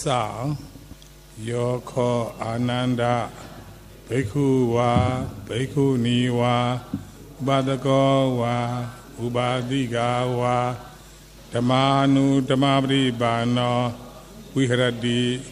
Sal Yoko Ananda Bhikkhu wa Bhikkhu Niwa Ubadako wa Ubadika wa Dhammanu Dhammapatipano Viharati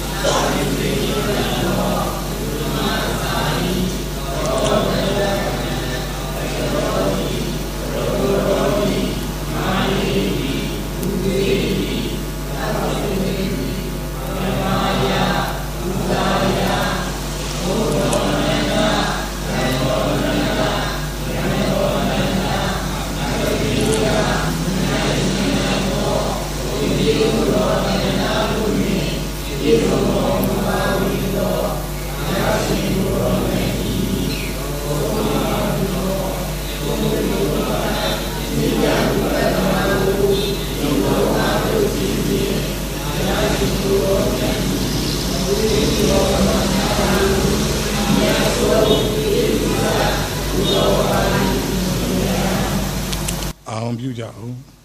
အောင်ပြုကြ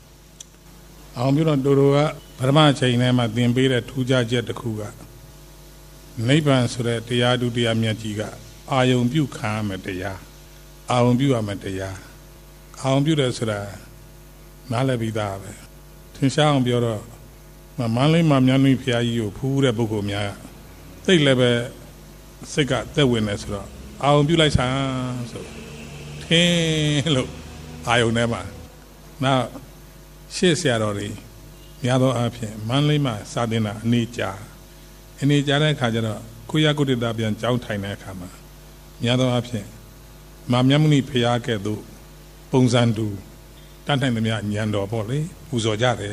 တော့တို့ကပထမအချိန်ထဲမှာသင်ပေးတဲ့ထူးခြားချက်တစ်ခုကနိဗ္ဗာန်ဆိုတဲ့တရားဒုတရားမြတ်ကြီးကအာယုံပြုခံရမယ်တရားအာယုံပြုရမယ်တရားအာယုံပြုတယ်ဆိုတာနားလည်ပြီးသားပဲထင်ရှားအောင်ပြောတော့မန္တလေးမှာမြတ်နုဘုရားကြီးကိုဖူးတဲ့ပုဂ္ဂိုလ်များသိလည်းပဲစိတ်ကသက်ဝင်နေဆိုတော့အာယုံပြုလိုက်ဆန်းဆိုထင်းလို့အာယုံထဲမှာနောက်ရှေ့ဆရာတော်တွေများသောအားဖြင့်မန္တလေးမှာစာသင်တာအနေကြာတဲ့အခါကျတော့ကိုရကုတ္တတာပြန်ကြောင်းထိုင်တဲ့အခါမှာများသောအားဖြင့်မာမြတ်မုနိဖရာကဲ့သို့ပုံစံတူတတ်နိုင်သမျှဉာဏ်တော်ပေါ့လေပူဇော်ကြတယ်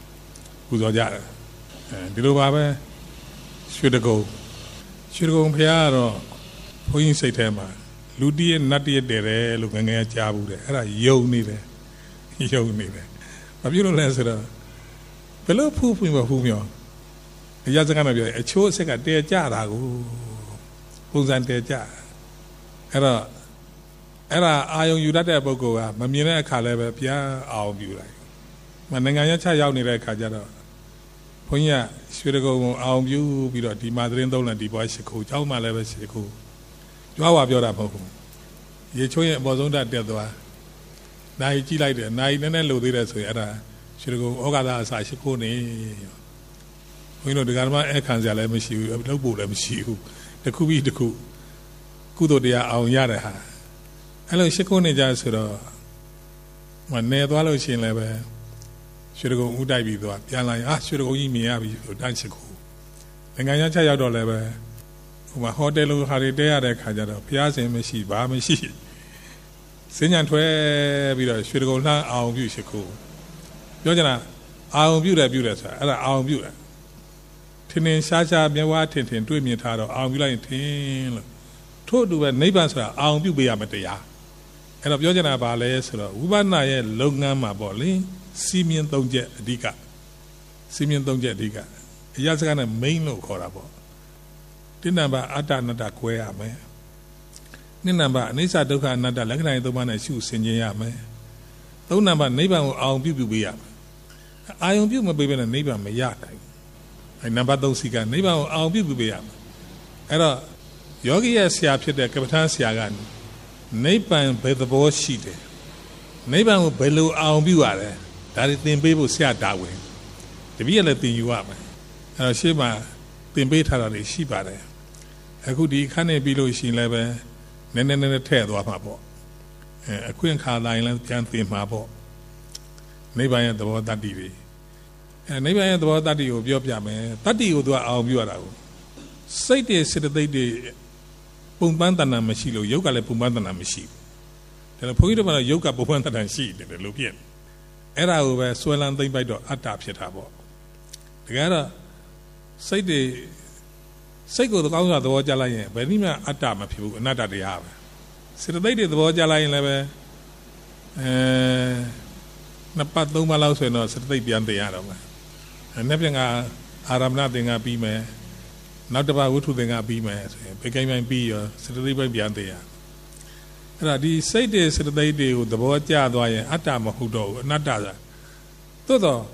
ဒီလိုပါပဲရွှေတကုံဖရာကတော့ဘုန်းကြီးစိတ်ထဲမှာလူတည်းရဲ့နတ်တည်းတဲ့တယ်လို့ငငယ်ကြားဘူးတယ်အဲ့ဒါယုံနေတယ်ဘာဖြစ်လို့လဲဆိုတော့ဘယ်လိုဖူးမြော်အရာစကားနဲ့ပြောအချိုးအဆက်ကတဲကြတာကိုပုံစံတဲကြအဲ့ဒါအာယုံယူတတ်တဲ့ပုဂ္ဂိုလ်ကမမြင်တဲ့အခါလည်းပဲပြန်အောင်ပြုလိုက်နိုင်ငံရချရောက်နေတဲ့အခါကျတော့ဘုန်းကြီးကရွှေတကုံကိုအောင်ပြုပြီးတော့ဒီမှာသတင်းသုံးလည်းဒီဘွားရှိခိုးကျောင်းမှာလည်းပဲရှိခိုးကြွားဝါပြောတာမဟုတ်ဘူးရေချိုးရဲ့အပေါ်ဆုံးတက်သွားနိုင်ကြည့်လိုက်တယ်နိုင်နဲ့လို့သေးတယ်ဆိုရင်အဲ့ဒါရွှေတကုံဩဃာသအစာရှိခိုးနေဘုန်းကြီးတို့ဒီကနေ့အခန်းစရာလည်းမရှိဘူးလုပ်ဖို့လည်းမရှိဘူးတစ်ခုပြီးတစ်ခုကုသိုလ်တရားအောင်ရတဲ့ဟာအဲ့လိုရှိခိုးနေကြဆိုတော့မနေသွားလို့ရှိရင်လည်းပဲရွှေတကုံဥတိုက်ပြီးသွားပြန်လာရင်ရွှေတကုံကြီးမြင်ရပြီဆိုတန်းရှိခိုးနိုင်ငံရချက်ရောက်တော့လည်းပဲဟိုမှာဟိုတယ်လိုဟာတွေတဲရတဲ့ခါကျတော့ဘုရားရှင်မရှိဘာမရှိစဉ္ညာထွဲပြီးတော့ရွှေတကုံလှမ်းအောင်ပြုရှိခိုးပြောကြတာအောင်ပြုတယ်ဆိုတာအဲ့ဒါအောင်ပြုတယ်ထင်ရှားမြဝါထင်တွေ့မြင်ထားတော့အောင်ပြုလိုက်ရင်ထင်လို့ထို့အတူပဲနိဗ္ဗာန်ဆိုတာအောင်ပြုပေးရမယ်တရားအဲ့တော့ပြောကြတာဘာလဲဆိုတော့ဝိပဿနာရဲ့လုပ်ငန်းမှာပေါ့လေစီမင်း၃ချက်အဓိကအရာစကားနဲ့ main လို့ခေါ်တာပေါ့တိနံပါတ်အတ္တအနတ္တကွဲရမယ်နှစ်နံပါတ်အနိစ္စဒုက္ခအနတ္တလက္ခဏာ၃ပါးနဲ့ရှုဆင်ခြင်ရမယ်သုံးနံပါတ်နိဗ္ဗာန်ကိုအောင်ပြုပေးရမယ်အာယုံပြုမပေးဘဲနဲ့နိဗ္ဗာန်မရနိုင်အဲနံပါတ်3စီကနိဗ္ဗာန်ကိုအောင်ပြုပေးရမယ်အဲ့တော့ယောဂီရဲ့ဆရာဖြစ်တဲ့ကပ္ပဋ္ဌာန်းဆရာကနိဗ္ဗာန်ဘယ်သဘောရှိတယ်နိဗ္ဗာန်ကိုဘယ်လိုအောင်ပြုရတယ်ဒါတွေသင်ပေးဖို့ဆရာတာဝန်တပည့်ရလည်းသင်ယူရမယ်အဲ့တော့ရှေ့မှာသင်ပေးထားတာတွေရှိပါတယ်အခုဒီခန်းနေပြီးလို့ရှိရင်လည်းပဲနည်းနည်းထည့်သွားမှာပေါ့အခွင့်အခါတိုင်းလည်းပြန်သင်မှာပေါ့နိဗ္ဗာန်ရဲ့သဘောတတ္တိတွေနိဗ္ဗာန်ရဲ့သဘောတတ္တိကိုပြောပြမယ်တတ္တိကိုသူကအောင်ပြုရတာကိုစိတ်တွေစေတသိက်တွေပုံပန်းတဏ္ဍာမရှိလို့ယုတ်ကလည်းပုံပန်းတဏ္ဍာမရှိဘူးဒါလို့ဘုန်းကြီးတို့ကတော့ယုတ်ကပုံပန်းတဏ္ဍာရှိတယ်လို့ပြည့်အဲ့ဒါကိုပဲဆွဲလန်းသိမ့်ပိုက်တော့အတ္တဖြစ်တာပေါ့တကယ်တော့စိတ်ကိုကောင်းစွာသဘောကျလိုက်ရင်ဘယ်နည်းမှအတ္တမဖြစ်ဘူးအနတ္တတရားပဲစေတသိက်တွေသဘောကျလိုက်ရင်လည်းပဲနှစ်ပတ်သုံးပတ်လောက်ဆိုရင်တော့စေတသိက်ပြန်တင်ရတော့မယ်နှစ်ပြန်ကအာရမဏသင်္ကပြီးမယ်နောက်တစ်ပတ်ဝိထုသင်္ကပြီးမယ်ဆိုရင်ဘေကိန်းပိုင်းပြီးရောစေတသိက်ပိုင်းပြန်တင်ရအဲ့ဒါဒီစိတ်တွေစေတသိက်တွေကိုသဘောကျသွားရင်အတ္တမဟုတ်တော့ဘူးအနတ္တဆိုသို့တော့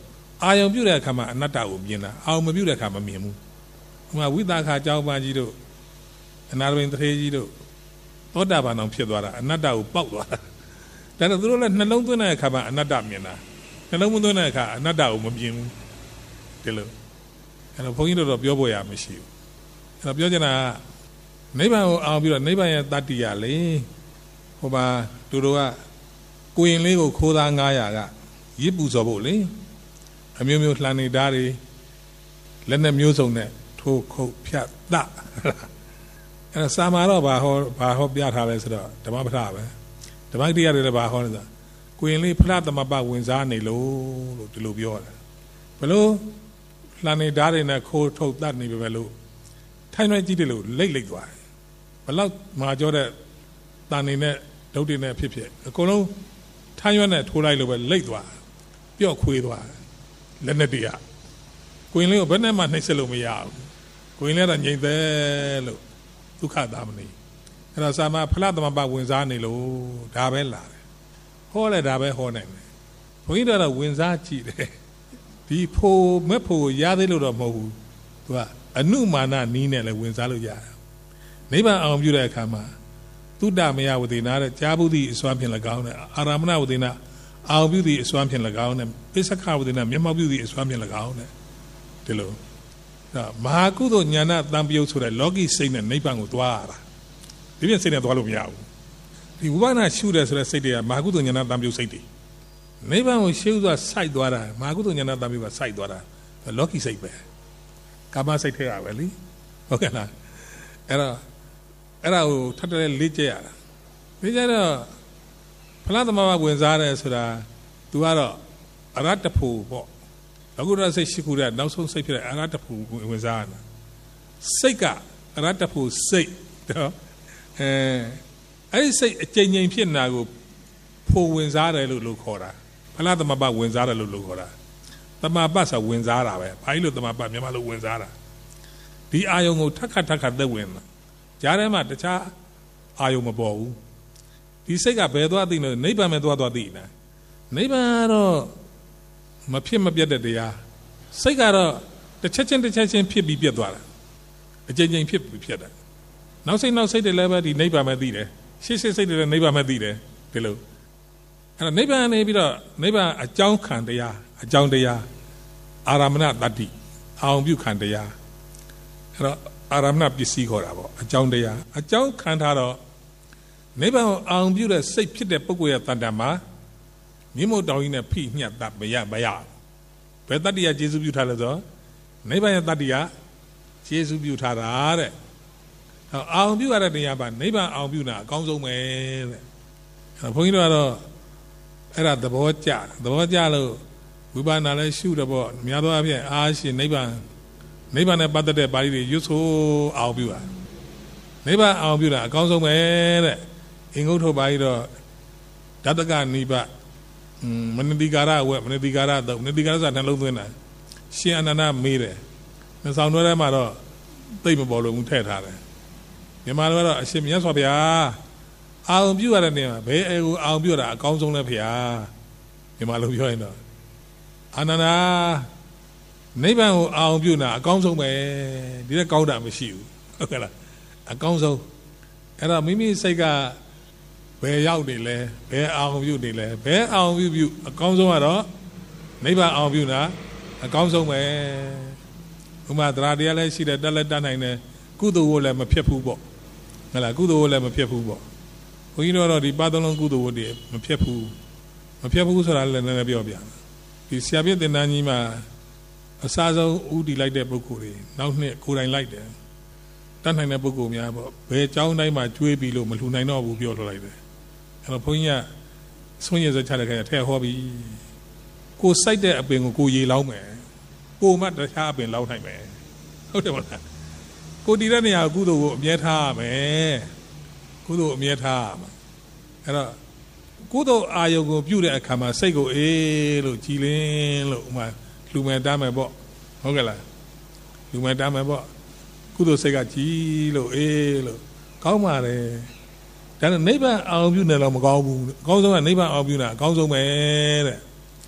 ယုံပြုတဲ့အခါမှာအနတ္တကိုမြင်တာအာယုံမပြုတဲ့အခါမမြင်ဘူးဟိုမှာဝိသခာကြောင်းပါကြီးတို့အနာရဝိန်တထေကြီးတို့သောတာပန်အောင်ဖြစ်သွားတာအနတ္တကိုပေါက်သွားတာဒါတော့သူတို့လည်းနှလုံးသွင်းတဲ့အခါမှာအနတ္တမြင်တာနှလုံးမသွင်းတဲ့အခါအနတ္တကိုမမြင်ဘူးဒီလိုအဲ့တော့ဘုန်းကြီးတို့တော့ပြောဖို့ရမရှိဘူးအဲ့တော့ပြောချင်တာကနိဗ္ဗာန်ကိုအောင်ပြီးတော့နိဗ္ဗာန်ရဲ့တတ္တိယလေဟိုမှာတို့ကကိုရင်လေးကိုခိုးသား900ကရစ်ပူစော်ဖို့လေအမျိုးမျိုးလှန်နေဓာတ်တွေလက်နဲ့မျိုးစုံနဲ့ထိုးခုတ်ဖြတ်တအဲ့ဒါစာမာတော့ဘာဟောပြထားလဲဆိုတော့ဓမ္မပဋ္ဌာပဲဓမ္မတိရတယ်လည်းဘာဟောလဲဆိုကိုရင်လေးဖလားသမပဝင်စားနေလို့ဒီလိုပြောတယ်ဘလို့လှန်နေဓာတ်တွေနဲ့ခိုးထုတ်တတ်နေပဲလို့ထိုင်ရွက်ကြည့်တယ်လို့လိတ်သွားတယ်ဘလောက်မာကြောတဲ့တန်နေနဲ့ဒုတ်တွေနဲ့ဖြစ်အကုန်လုံးထိုင်ရွက်နဲ့ထိုးလိုက်လို့ပဲလိတ်သွားပြော့ခွေးသွားလက်နဲ့တည်းကိုရင်လေးကိုဘယ်နဲ့မှနှိမ့်ဆက်လို့မရဘူးကိုရင်လေးတော့ငြိမ်သက်လို့ဒုက္ခသားမနေအဲ့တော့စာမဖလားသမပဝင်စားနေလို့ဒါပဲလာတယ်ဟောလဲဒါပဲဟောနိုင်တယ်ဘုန်းကြီးတို့တော့ဝင်စားကြည့်တယ်ဒီဖို့မဲ့ဖို့ရသေးလို့တော့မဟုတ်ဘူးသူကအနုမာနနီးနဲ့လည်းဝင်စားလို့ရတယ်နိဗ္ဗာန်အောင်ပြုတဲ့အခါမှာသုတ္တမယဝတိနာတဲ့ကြားဘူးသည့်အစွမ်းဖြင့်၎င်းနဲ့အာရမဏဝတိနာအောင်ပြုသည့်အစွမ်းဖြင့်၎င်းနဲ့ပိဿခဝတိနာမျက်မှောက်ပြုသည့်အစွမ်းဖြင့်၎င်းနဲ့ဒီလိုမဟာကုသိုလ်ဉာဏတံပယုတ်ဆိုတဲ့လောကီစိတ်နဲ့နိဗ္ဗာန်ကိုသွားရတာဒီပြင်စိတ်နဲ့သွားလို့မရဘူးဒီဝိပဿနာရှုတယ်ဆိုတဲ့စိတ်တွေကမဟာကုသိုလ်ဉာဏတံပယုတ်စိတ်တွေနိဗ္ဗာန်ကိုရှေ့ဥစွာစိုက်သွားတာမဟာကုသိုလ်ဉာဏတံပယုတ်ကစိုက်သွားတာလောကီစိတ်ပဲကာမစိတ်ထဲရပဲလေဟုတ်ကဲ့လားအဲ့ဒါကိုထပ်တယ်လေ့ကျက်ရတာလေ့ကျက်တော့ဖလားသမဘာဝင်စားတယ်ဆိုတာ तू ကတော့အရတ္တဖို့ပေါ့လောကုတ္တရာစိတ်ရှိခုတဲ့နောက်ဆုံးစိတ်ဖြစ်တဲ့အရတ္တဖို့ဝင်စားရတာစိတ်ကအရတ္တဖို့စိတ်တော့အဲ့ဒီစိတ်အကျဉ်းချင်းဖြစ်နေတာကိုဖို့ဝင်စားတယ်လို့ခေါ်တာဖလားသမဘာဝင်စားတယ်လို့ခေါ်တာသမဘာဆိုဝင်စားတာပဲဘာလို့သမဘာမြန်မာလိုဝင်စားတာဒီအာယုံကိုထက်ခါသက်ဝင်တာကြားထဲမှာတခြားအာယုံမပေါ်ဘူးဒီစိတ်ကဘယ်သွားသိလို့နိဗ္ဗာန်ပဲသွားသိနေနိဗ္ဗာန်ကတော့မဖြစ်မပြတ်တဲ့တရားစိတ်ကတော့တစ်ချက်ချင်းဖြစ်ပြီးပြတ်သွားတာအကျဉ်းချင်းဖြစ်ပြီးပြတ်တာနောက်စိတ်တွေလည်းပဲဒီနိဗ္ဗာန်ပဲသိတယ်ရှေ့စိတ်တွေလည်းနိဗ္ဗာန်ပဲသိတယ်ဒီလိုအဲ့တော့နိဗ္ဗာန်နေပြီးတော့နိဗ္ဗာန်အကြောင်းခံတရားအကြောင်းတရားအာရမဏတတ္တိအောင်ပြုခံတရားအဲ့တော့အာရမဏပစ္စည်းခေါ်တာပေါ့အကြောင်းတရားအကြောင်းခံထားတော့နိဗ္ဗာန်ကိုအောင်ပြုတဲ့စိတ်ဖြစ်တဲ့ပုဂ္ဂိုလ်ရဲ့တဏ္ဍာမှာမြင့်မို့တောင်းကြီးနဲ့ဖိညှက်တာမရဘယ်တတ္တိယကျေစုပြုထားလဲဆိုနိဗ္ဗာန်ရဲ့တတ္တိယကျေစုပြုထားတာတဲ့အောင်ပြုရတဲ့တရားပါနိဗ္ဗာန်အောင်ပြုတာအကောင်းဆုံးပဲတဲ့ဘုန်းကြီးတို့ကတော့အဲ့ဒါသဘောကျလို့ဝိပဿနာလည်းရှုတယ်ပေါ့များသောအားဖြင့်အားရှင်နိဗ္ဗာန်နဲ့ပတ်သက်တဲ့ပါဠိတွေရွတ်ဆိုအောင်ပြုတာနိဗ္ဗာန်အောင်ပြုတာအကောင်းဆုံးပဲတဲ့အင်္ဂုတ္တပါဠိတော့ဓာတကနိဗ္ဗာန်မနတိကာရဝက်မနတိကာရတော့မနတိကာရဆိုတာနှလုံးသွင်းတာရှင်အနန္ဒမေးတယ်နှဆောင်တွဲထဲမှာတော့သိမပေါ်လို့ထည့်ထားတယ်မြန်မာလိုကတော့အရှင်မြတ်စွာဘုရားအောင်ပြုရတဲ့နေရာဘယ်အေကိုအောင်ပြုတာအကောင်းဆုံးလဲဖေဟာမြန်မာလိုပြောရင်တော့အာနန္ဒာနိဗ္ဗာန်ကိုအောင်ပြုတာအကောင်းဆုံးပဲဒီတဲ့ကောင်းတာမရှိဘူးဟုတ်ကဲ့လားအကောင်းဆုံးအဲ့တော့မိမိစိတ်ကဘယ်ရောက်နေလဲဘယ်အောင်ပြုနေလဲဘယ်အောင်ပြုအကောင်းဆုံးကတော့နိဗ္ဗာန်အောင်ပြုတာအကောင်းဆုံးပဲဥမာတရားတရားလည်းရှိတယ်တက်လည်းတတ်နိုင်တယ်ကုသိုလ်ကိုလည်းမဖြစ်ဘူးပေါ့ဟုတ်လားကုသိုလ်ကိုလည်းမဖြစ်ဘူးပေါ့ဘုန်းကြီးတို့ကတော့ဒီပါသုံးလုံးကုသိုလ်ဝတ္တိမဖြစ်ဘူးဆိုတာလည်းနည်းနည်းပြောပြဒီဆရာပြည့်တင်တန်းကြီးမှာအစားဆုံးဥတီလိုက်တဲ့ပုဂ္ဂိုလ်တွေနောက်နှစ်ကိုယ်တိုင်လိုက်တယ်တတ်နိုင်တဲ့ပုဂ္ဂိုလ်များပေါ့ဘယ်เจ้าတိုင်းမှာကျွေးပြီးလို့မလှူနိုင်တော့ဘူးပြောထုတ်လိုက်တယ်အဲ့တော့ဘုန်းကြီးကဆုံးရစချတဲ့ခါထဲဟောပြီးကိုစိုက်တဲ့အပင်ကိုရေလောင်းမယ်ကိုမှတခြားအပင်လောင်းနိုင်မယ်ဟုတ်တယ်မလားကိုတည်တဲ့နေရာကုသိုလ်ကိုအမြဲထားရမယ်ကုသိုလ်အမြဲထားရမှာအဲ့တော့ကုသိုလ်အာယုံကိုပြုတဲ့အခါမှာစိတ်ကိုအေးလို့ကြည်လင်းလို့ဥမာလူမယ်တားမယ်ပေါ့ဟုတ်ကဲ့လားလူမယ်တားမယ်ပေါ့ကုသိုလ်စိတ်ကကြည်လို့အေးလို့ကောင်းပါတယ်ဒါနဲ့နိဗ္ဗာန်အောင်ပြုနေတော့မကောင်းဘူးအကောင်းဆုံးကနိဗ္ဗာန်အောင်ပြုတာအကောင်းဆုံးပဲတဲ့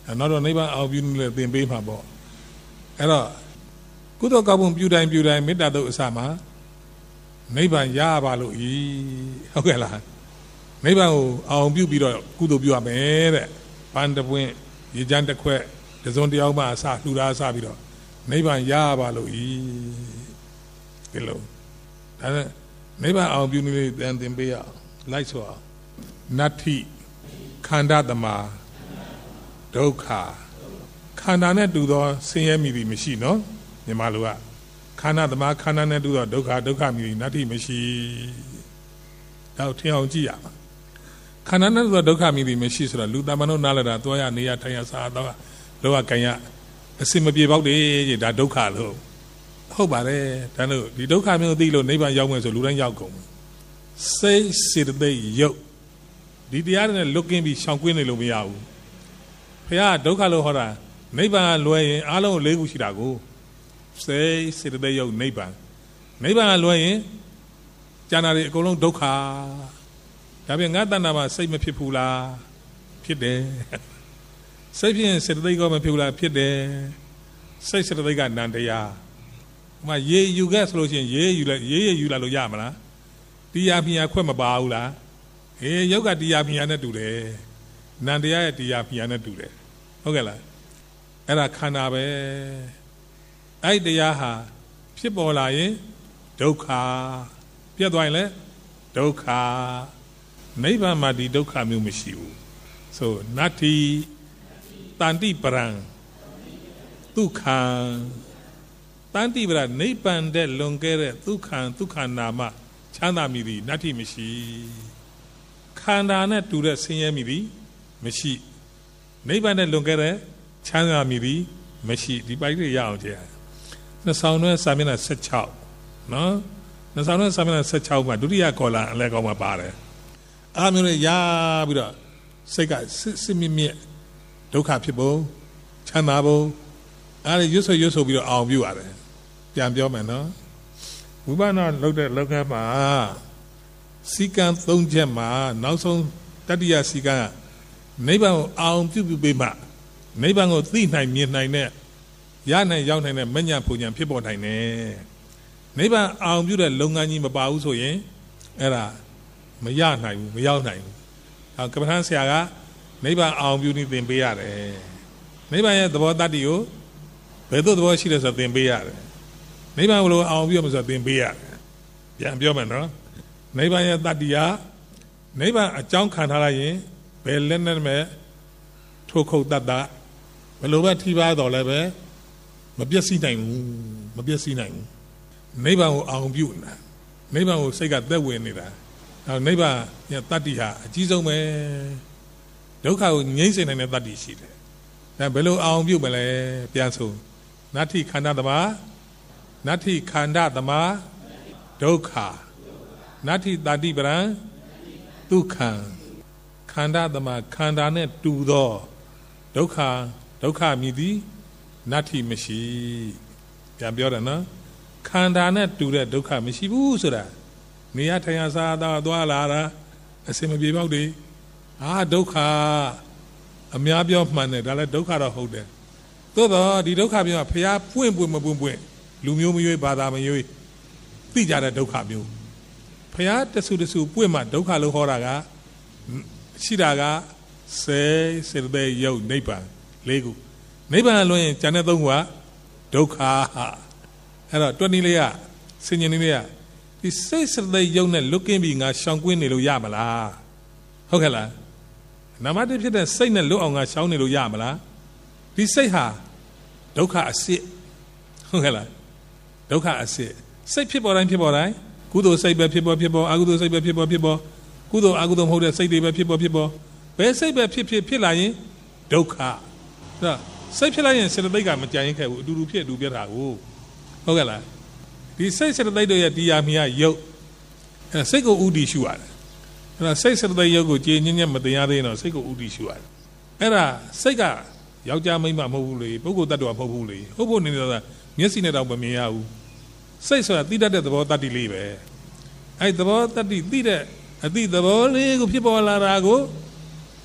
နောက်တော့နိဗ္ဗာန်အောင်ပြုလို့သင်ပေးမှာပေါ့အဲ့တော့ကုသိုလ်ကောင်းမှုပြုတိုင်းမေတ္တာတုတ်အစမှာနိဗ္ဗာန်ရပါလို့ဤဟုတ်ကဲ့လားနိဗ္ဗာန်ကိုအောင်ပြုပြီးတော့ကုသိုလ်ပြုရမယ်တဲ့ပန်းတပွင့်ရေချမ်းတစ်ခွက်တစုံတယောက်မှအစလှူတာအစပြီးတော့နိဗ္ဗာန်ရပါလို့ဤဒီလိုဒါနဲ့နိဗ္ဗာန်အောင်ပြုနေလေသင်ပေးရလိုက်ဆိုအောင်နတ္ထိခန္ဓာတမဒုက္ခခန္ဓာနဲ့တူသောဆင်းရဲမိသည်မရှိနော်မြန်မာလူကခန္ဓာတမခန္ဓာနဲ့တူသောဒုက္ခမိသည်နတ္ထိမရှိတော့ထင်အောင်ကြည့်ရပါခန္ဓာနဲ့တူသောဒုက္ခမိသည်မရှိဆိုတော့လူတမန်တို့နားလည်တာသွားရနေရထိုင်ရစားတော့လောကကံရအစင်မပြေပေါက်တယ်ဒါဒုက္ခလို့ဟုတ်ပါတယ်ဒါလို့ဒီဒုက္ခမျိုးသိလို့နိဗ္ဗာန်ရောက်မယ်ဆိုလူတိုင်းရောက်ကုန်စိတ်စေတသိက်ရုပ်ဒီတရားနဲ့လွတ်ကင်းပြီးရှောင်ကွင်းနေလို့မရဘူးဘုရားဒုက္ခလို့ဟောတာနိဗ္ဗာန်လွယ်ရင်အားလုံး၄ခုရှိတာကိုစိတ်စေတသိက်ရုပ်နိဗ္ဗာန်လွယ်ရင်ကျန်တာတွေအကုန်လုံးဒုက္ခဒါပြန်ငါတဏ္ဍာမှာစိတ်မဖြစ်ဘူးလားဖြစ်တယ်စိတ်ဖြစ်ရင်စေတသိက်ကမဖြစ်ဘူးလားဖြစ်တယ်စိတ်စေတသိက်ကနန္တရားဟိုရေယူခဲ့ဆိုလို့ရှိရင်ရေယူလာလို့ရမလားတရားပညာခွက်မပါဘူးလားယောက်ကတရားပညာနဲ့တူတယ်နန္တရားရဲ့တရားပညာနဲ့တူတယ်ဟုတ်ကဲ့လားအဲ့ဒါခန္ဓာပဲအဲ့တရားဟာဖြစ်ပေါ်လာရင်ဒုက္ခပြတ်သွားရင်လည်းဒုက္ခနိဗ္ဗာန်မှာဒီဒုက္ခမျိုးမရှိဘူးဆိုနတ္ထိတန္တိပရံဒုက္ခံတန်တိပရနိဗ္ဗာန်တဲ့လွန်ကဲတဲ့ဒုက္ခနာမချမ်းသာမိသည်နတ္ထိမရှိခန္ဓာနဲ့တူတဲ့ဆင်းရဲမိသည်မရှိနိဗ္ဗာန်နဲ့လွန်ကဲတဲ့ချမ်းသာမိသည်မရှိဒီပိုက်တွေရအောင်ကြည့်နှစ်ဆောင်နဲ့စာမျက်နှာ16နော်နှစ်ဆောင်နဲ့စာမျက်နှာ16မှာဒုတိယကောလံအလဲကောင်းမှာပါတယ်အားမျိုးနဲ့ရပြီးတော့စိတ်ကစစ်မြင့်ဒုက္ခဖြစ်ဖို့ချမ်းသာဖို့အားရွတ်ဆိုပြီးတော့အောင်ပြုရတယ်ပြန်ပြောမယ်နော်ဝိပဿနာလုပ်တဲ့လောကမှာစီကံ၃ချက်မှာနောက်ဆုံးတတိယစီကံနိဗ္ဗာန်ကိုအောင်ပြုပေးမှနိဗ္ဗာန်ကိုသိနိုင်မြင်နိုင်တဲ့ရနိုင်ရောက်နိုင်တဲ့မဉ္ဇဉ်ပူဉ္ဇဉ်ဖြစ်ပေါ်နိုင်တယ်နိဗ္ဗာန်အောင်ပြုတဲ့လုပ်ငန်းကြီးမပါဘူးဆိုရင်အဲ့ဒါမရနိုင်ဘူးမရောက်နိုင်ဘူးကမ္ဘာထမ်းဆရာကနိဗ္ဗာန်အောင်ပြုနေသင်ပေးရတယ်နိဗ္ဗာန်ရဲ့သဘောတတ္တိကိုဘယ်သို့သဘောရှိလဲဆိုသင်ပေးရတယ်နိဗ္ဗာန်ကိုအောင်ပြုမှဆိုသင်ပေးရတယ်ပြန်ပြောမယ်နော်နိဗ္ဗာန်ရဲ့တတ္တိဟာနိဗ္ဗာန်အကြောင်းခံထားလိုက်ရင်ဘယ်လက်နဲ့မဲ့ထိုးခုတ်တတ်တာဘယ်လိုပဲထိပါတော့လည်းပဲမပြည့်စည်နိုင်ဘူးနိဗ္ဗာန်ကိုအောင်ပြုနေတာနိဗ္ဗာန်ကိုစိတ်ကသက်ဝင်နေတာအဲနိဗ္ဗာန်ရဲ့တတ္တိဟာအကြီးဆုံးပဲဒုက္ခကိုငြိမ့်စေနိုင်တဲ့တတ္တိရှိတယ်ဒါဘယ်လိုအောင်ပြုမလဲပြန်ဆိုနတ္ထိခန္ဓာတမဒုက္ခနတ္ထိတတိပရံဒုက္ခံခန္ဓာတမခန္ဓာနဲ့တူသောဒုက္ခမြည်သည်နတ္ထိမရှိပြန်ပြောတယ်နော်ခန္ဓာနဲ့တူတဲ့ဒုက္ခမရှိဘူးဆိုတာနေရထိုင်ရစားသွားလာတာအစင်မပြေပေါက်တွေဒုက္ခအများပြောမှန်တယ်ဒါလည်းဒုက္ခတော့ဟုတ်တယ်သို့တော့ဒီဒုက္ခမျိုးကဖျားပွင့်မပွင့်လူမျိုးမရွေးဘာသာမရွေးသိကြတဲ့ဒုက္ခမျိုးဖျားတဆူပွင့်မှဒုက္ခလို့ဟောတာကရှိတာကစေတသိက်ရုပ်နိဗ္ဗာန်၄ခုနိဗ္ဗာန်လွန်ရင်ကျန်တဲ့၃ခုကဒုက္ခအဲ့တော့တွက်နည်းလေးကဆင်ញင်နည်းလေးကဒီစိတ်စေတသိက်ရုပ်နဲ့လွတ်ကင်းပြီးငါရှောင်ကွင်းနေလို့ရမလားဟုတ်ကဲ့လားနာမတည်းဖြစ်တဲ့စိတ်နဲ့လွတ်အောင်ငါရှောင်နေလို့ရမလားဒီစိတ်ဟာဒုက္ခအစစ်ဟုတ်ကဲ့လားဒုက္ခအစစ်စိတ်ဖြစ်ပေါ်တိုင်းကုသိုလ်စိတ်ပဲဖြစ်ပေါ်အကုသိုလ်စိတ်ပဲဖြစ်ပေါ်ကုသိုလ်အကုသိုလ်မဟုတ်တဲ့စိတ်တွေပဲဖြစ်ပေါ်ဘယ်စိတ်ပဲဖြစ်လာရင်ဒုက္ခဒါစိတ်ဖြစ်လိုက်ရင်စေတသိက်ကမကြံရင်ခဲ့ဘူးအတူတူဖြစ်အတူပြတ်တာကိုဟုတ်ကဲ့လားဒီစိတ်စေတသိက်တို့ရဲ့တရားမြားရုပ်အဲစိတ်ကိုဥတည်ရှုရတယ်အဲ့ဒါစိတ်စေတသိက်ရုပ်ကိုကြည်ညက်မတင်ရသေးရင်တော့စိတ်ကိုဥတည်ရှုရတယ်အဲ့ဒါစိတ်ကယောက်ျားမိန်းမမဟုတ်ဘူးလေပုဂ္ဂိုလ်တ attva မဟုတ်ဘူးလေဟုတ်ဖို့နေတော့မျက်စိနဲ့တော့မမြင်ရဘူးစိတ်ဆိုတာသိတတ်တဲ့သဘောတတ္တိလေးပဲအဲ့သဘောတတ္တိသိတဲ့အသိသဘောလေးကိုဖြစ်ပေါ်လာတာကို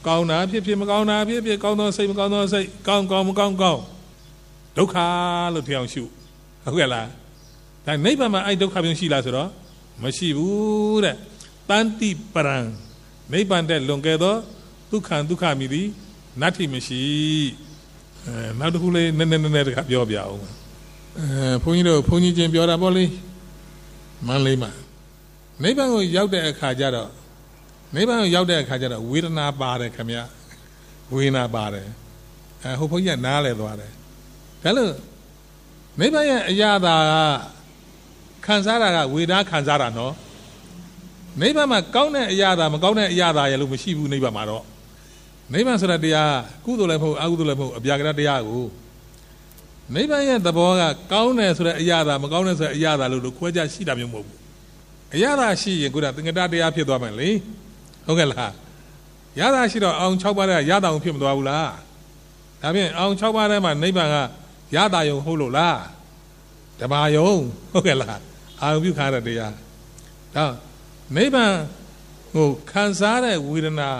ကောင်းတာဖြစ်ဖြစ်မကောင်းတာဖြစ်ဖြစ်ကောင်းသောစိတ်မကောင်းသောစိတ်ကောင်းကောင်းမကောင်းကောင်းဒုက္ခလို့ထင်အောင်ရှုဟုတ်ကဲ့လားဒါနိဗ္ဗာန်မှာအဲ့ဒုက္ခမျိုးရှိလားဆိုတော့မရှိဘူးတဲ့တန်တိပရံနိဗ္ဗာန်တဲ့လွန်ကဲသောဒုက္ခဒုက္ခမိသည်နတ္ထိမရှိနောက်တစ်ခုလေးနည်းနည်းတခါပြောပြအောင်ဘုန်းကြီးတို့ဘုန်းကြီးချင်းပြောတာပေါ့လေမန်းလေးမှာနိဗ္ဗာန်ကိုရောက်တဲ့အခါကျတော့နိဗ္ဗာန်ကိုရောက်တဲ့အခါကျတော့ဝေဒနာပါတယ်ခင်ဗျဝေဒနာပါတယ်ဟိုဘုန်းကြီးကနားလဲသွားတယ်ဒါလို့နိဗ္ဗာန်ရဲ့အရာသာခံစားတာကဝေဒနာခံစားတာနော်နိဗ္ဗာန်မှာကောင်းတဲ့အရာသာမကောင်းတဲ့အရာသာရလို့မရှိဘူးနိဗ္ဗာန်မှာတော့နိဗ္ဗာန်ဆိုတဲ့တရားကုသိုလ်လည်းမဟုတ်အကုသိုလ်လည်းမဟုတ်အပြာကရတရားကိုနိဗ္ဗာန်ရဲ့သဘောကကောင်းတယ်ဆိုတဲ့အရာသာမကောင်းတယ်ဆိုတဲ့အရာသာလို့ခွဲခြားရှိတာမျိုးမဟုတ်ဘူးအရာသာရှိရင်ကိုယ်ကသင်္ကတတရားဖြစ်သွားမယ်လေဟုတ်ကဲ့လားရတာရှိတော့အောင်6ပါးတဲ့ရတာအောင်ဖြစ်မသွားဘူးလားဒါဖြင့်အောင်6ပါးထဲမှာနိဗ္ဗာန်ကရတာယုံဟုတ်လို့လားဓမ္မယုံဟုတ်ကဲ့လားအာရုံပြုခါတဲ့တရားဒါနိဗ္ဗာန်ကိုခံစားတဲ့ဝေဒနာ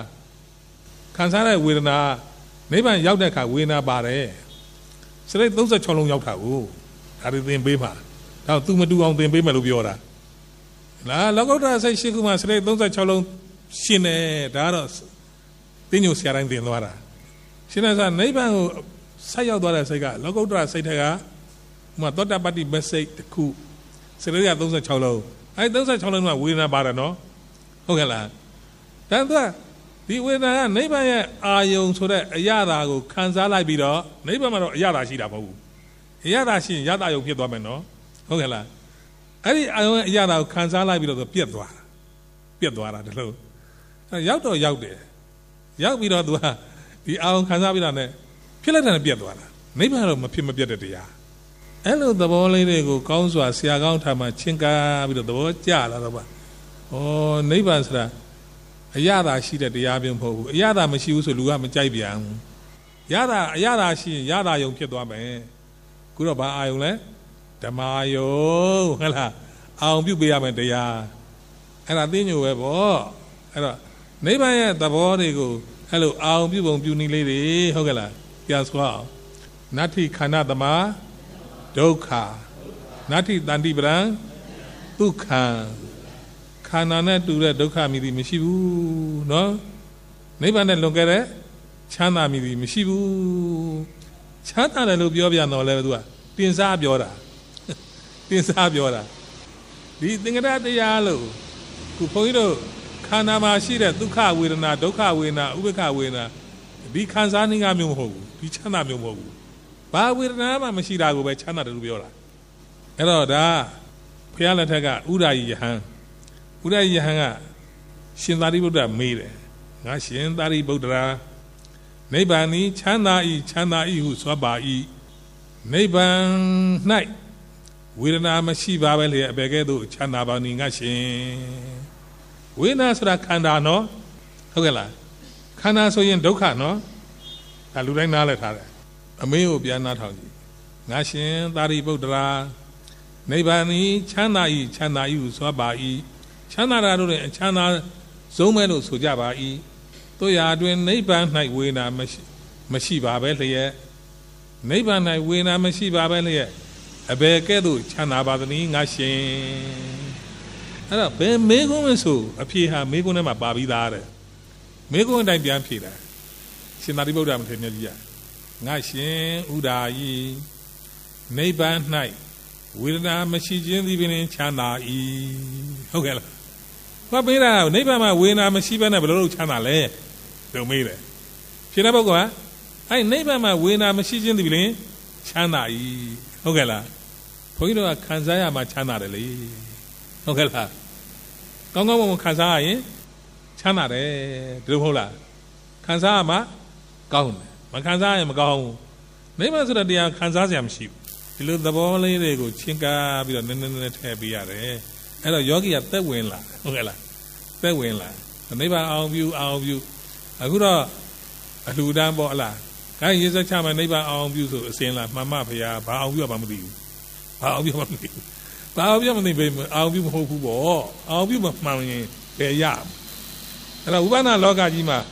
နိဗ္ဗာန်ရောက်တဲ့အခါဝေဒနာပါတယ်စရိတ်36လုံးရောက်တာကိုဒါတွေသင်ပေးမှာဒါသူမတူအောင်သင်ပေးမယ်လို့ပြောတာလားလောကုတ္တရာစိတ်ရှိခုမှာစရိတ်36လုံးရှင်တယ်ဒါတော့သိညိုဆရာတိုင်းသင်သွားတာရှင်တဲ့ဆိုနိဗ္ဗာန်ကိုဆက်ရောက်သွားတဲ့စိတ်ကလောကုတ္တရာစိတ်ထက်ကသောတပတ္တိမစိတ်တစ်ခုစရိတ်က36လုံးအဲ့36လုံးကဝေဒနာပါတယ်နော်ဟုတ်ကဲ့လားဒါကဒီဝေဒနာကနိဗ္ဗာန်ရဲ့အာယုံဆိုတဲ့အရာသာကိုခံစားလိုက်ပြီးတော့နိဗ္ဗာန်မှာတော့အရာသာရှိတာမဟုတ်ဘူးအရာသာရှိရင်ရတာယုံဖြစ်သွားမယ်နော်ဟုတ်ကဲ့လားအဲ့ဒီအာယုံရဲ့အရာသာကိုခံစားလိုက်ပြီးတော့ပြက်သွားတာတလို့ရောက်တော့ရောက်တယ်ရောက်ပြီးတော့သူကဒီအာယုံခံစားပြီးတော့ ਨੇ ဖြစ်လိုက်တယ်ပြက်သွားတာနိဗ္ဗာန်တော့မဖြစ်မပြတ်တဲ့တရားအဲ့လိုသဘောလေးတွေကိုကောင်းစွာဆရာကောင်းထားမှချင်းကားပြီးတော့သဘောကျလာတော့ပါဩနိဗ္ဗာန်ဆိုတာအရသာရှိတဲ့တရားမျိုးမဟုတ်ဘူးအရသာမရှိဘူးဆိုလူကမကြိုက်ပြန်ဘူးအရသာရှိရင်ရသာယုံဖြစ်သွားမယ်ခုတော့ဘာအာယုံလဲဓမ္မယုံဟုတ်လားအောင်ပြုပေးရမယ်တရားအဲ့ဒါသိညိုပဲပေါ့အဲ့တော့နိဗ္ဗာန်ရဲ့သဘောတွေကိုအဲ့လိုအောင်ပြုပုံပြုနည်းလေးတွေဟုတ်ကဲ့လားပြန်ဆိုအောင်နတ္ထိခန္ဓာသမဒုက္ခနတ္ထိတန္တိပရံဒုက္ခံခန္ဓာနဲ့တူတဲ့ဒုက္ခမြည်သည်မရှိဘူးနော်နိဗ္ဗာန်နဲ့လွန်ကဲတဲ့ချမ်းသာမြည်သည်မရှိဘူးချမ်းသာတယ်လို့ပြောပြန်တော့လဲသူကတင်စားပြောတာဒီသင်္ကတတရားလို့ခုဘုန်းကြီးတို့ခန္ဓာမှာရှိတဲ့ဒုက္ခဝေဒနာဒုက္ခဝေဒနာဥပ္ပခဝေဒနာဒီခံစားနေကမျိုးမဟုတ်ဘူးဒီချမ်းသာမျိုးမဟုတ်ဘူးဘာဝေဒနာမှမရှိတာကိုပဲချမ်းသာတယ်လို့ပြောတာအဲ့တော့ဒါဘုရားလက်ထက်ကဥဒ္ဒယဟန်ကရှင်သာရိပုတ္တရာမေးတယ်ငါရှင်သာရိပုတ္တရာနိဗ္ဗာန်ဤချမ်းသာဤဟုဆိုပါ၏နိဗ္ဗာန်၌ဝေဒနာမရှိပါပဲလေအဘယ်ကဲ့သို့ချမ်းသာပါနည်းငါရှင်ဝေဒနာဆိုတာခန္ဓာနော်ဟုတ်ကဲ့လားခန္ဓာဆိုရင်ဒုက္ခနော်ဒါလူတိုင်းနားလည်ထားတယ်အမေကိုပြန်နားထောင်ကြည့်ငါရှင်သာရိပုတ္တရာနိဗ္ဗာန်ဤချမ်းသာဤဟုဆိုပါ၏ချမ်းသာတာတို့နဲ့အချမ်းသာဆုံးမဲ့လို့ဆိုကြပါ၏တို့ရာအတွင်နိဗ္ဗာန်၌ဝေဒနာမရှိပါပဲလျက်နိဗ္ဗာန်၌ဝေဒနာမရှိပါပဲလျက်အဘယ်ကဲ့သို့ချမ်းသာပါသနည်းငါရှင်အဲ့တော့ဘယ်မေကုန်းမဆိုအဖြေဟာမေကုန်းထဲမှာပါပြီးသားတဲ့မေကုန်းအတိုင်းပြန်ဖြေတာရှင်သာရိပုတ္တရာမထေရမြတ်ကြီးကငါရှင်ဥဒါယီနိဗ္ဗာန်၌ဝေဒနာမရှိခြင်းသည်ပင်ချမ်းသာ၏ဟုတ်ကဲ့လားဘာပေးတာနိဗ္ဗာန်မှာဝေဒနာမရှိဘဲနဲ့ဘယ်လိုလုပ်ချမ်းသာလဲလို့မေးတယ်ဖြေတဲ့ပုဂ္ဂိုလ်ကအဲ့နိဗ္ဗာန်မှာဝေဒနာမရှိခြင်းသည်ပင်ချမ်းသာ၏ဟုတ်ကဲ့လားဘုန်းကြီးတို့ကခံစားရမှာချမ်းသာတယ်လေဟုတ်ကဲ့လားကောင်းကောင်းမွန်မွန်ခံစားရရင်ချမ်းသာတယ်ဒီလိုမဟုတ်လားခံစားရမှာကောင်းတယ်မခံစားရင်မကောင်းဘူးနိဗ္ဗာန်ဆိုတဲ့တရားခံစားစရာမရှိဘူးဒီလိုသဘောလေးတွေကိုချင်းကားပြီးတော့နည်းနည်းထည့်ပေးရတယ်အဲ့တော့ယောဂီကသက်ဝင်လာဟုတ်ကဲ့လားသက်ဝင်လာနိဗ္ဗာန်အောင်ပြုအခုတော့အလှူဒန်းပေါ့အလားခိုင်းရေးစက်ချမယ်နိဗ္ဗာန်အောင်ပြုဆိုအစင်လာမှန်မှဖေဟာဘာအောင်ပြုမှမသိဘူးဘာအောင်ပြုမှမသိဘူးအောင်ပြုမဟုတ်ဘူးပေါ့အောင်ပြုမှမှန်ရင်ဘယ်ရအဲ့တော့ဥပ္ပန္နလောကကြီးမှာ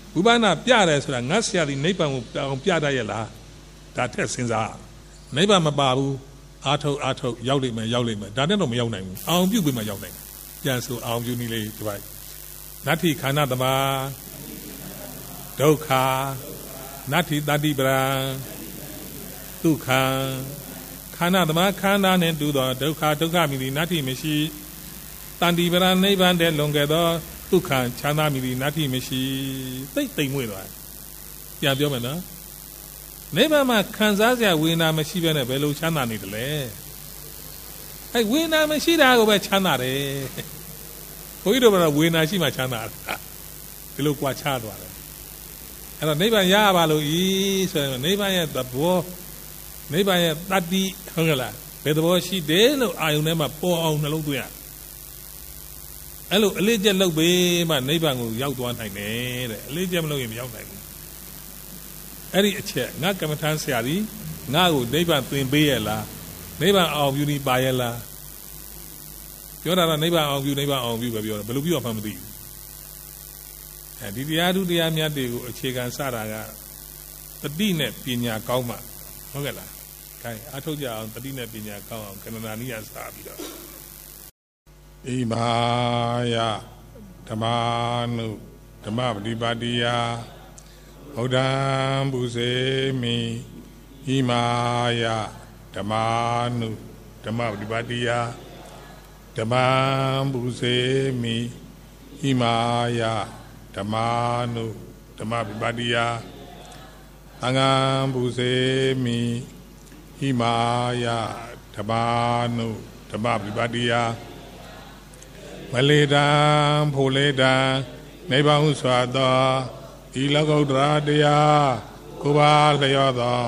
ဝိပဿနာပြတယ်ဆိုတာငါဆရာဒီနိဗ္ဗာန်ကိုအောင်ပြတတ်ရဲ့လားဒါထက်စဉ်းစားနိဗ္ဗာန်မပါဘူးအာထုတ်ရောက်လိမ့်မယ်ဒါနဲ့တော့မရောက်နိုင်ဘူးအောင်ပြုတ်ပြီးမှရောက်နိုင်ပြန်ဆိုအောင်ပြုတ်နည်းလေးဒီပိုင်းနတ္ထိခန္ဓာသမဒုက္ခနတ္ထိတတိပရံဒုက္ခခန္ဓာသမခန္ဓာနဲ့တူသောဒုက္ခမိသည်နတ္ထိမရှိတန်တိပရံနိဗ္ဗာန်တဲ့လွန်ခဲ့သောဒုက္ခချမ်းသာမိသည်နတ္ထိမရှိသိမ့်မွေ့သွားပြန်ပြောမယ်နော်နိဗ္ဗာန်မှာခံစားစရာဝေဒနာမရှိဘဲနဲ့ဘယ်လိုချမ်းသာနေတယ်လဲအဲဝေဒနာမရှိတာကိုပဲချမ်းသာတယ်ဘုန်းကြီးတို့ကတော့ဝေဒနာရှိမှချမ်းသာတယ်ဒီလိုကြွားချသွားတယ်အဲ့တော့နိဗ္ဗာန်ရပါလို့ဤဆိုရင်နိဗ္ဗာန်ရဲ့သဘောနိဗ္ဗာန်ရဲ့တတ္တိဟုတ်ကလားဘယ်သဘောရှိတယ်လို့အာယုန်ထဲမှာပေါ်အောင်နှလုံးသွင်းရအဲ့လိုအလေးကျက်လုပ်ပေးမှနိဗ္ဗာန်ကိုရောက်သွားနိုင်တယ်တဲ့အလေးကျက်မလုပ်ရင်မရောက်နိုင်ဘူးအဲ့ဒီအချက်ငါကမ္မထမ်းဆရာကြီးငါ့ကိုနိဗ္ဗာန်သင်ပေးရဲ့လားနိဗ္ဗာန်အောင်ပြုနေပါရဲ့လားပြောတာတော့နိဗ္ဗာန်အောင်ပြုပဲပြောတယ်ဘယ်လိုပြုမှမသိဘူးအဲဒီတရားဓုတရားမြတ်တွေကိုအခြေခံစတာကတတိနဲ့ပညာကောင်းမှဟုတ်ကဲ့လားခိုင်းအထုတ်ကြအောင်တတိနဲ့ပညာကောင်းအောင်ကဏ္ဍနာနည်းစပြီးတော့ဣမာယဓမ္မနုဓမ္မပฏิပါတိယဗုဒ္ဓံပုစေမိဣမာယဓမ္မနုဓမ္မပฏิပါတိယဓမ္မပုစေမိဣမာယဓမ္မနုဓမ္မပฏิပါတိယသံဃံပုစေမိဣမာယဓမ္မနုဓမ္မပฏิပါတိယမလေတံဖိုလေတံနိဗ္ဗာန်ဟုဆိုသောဤလောကုတ္တရာတရားကိုပါလျောသော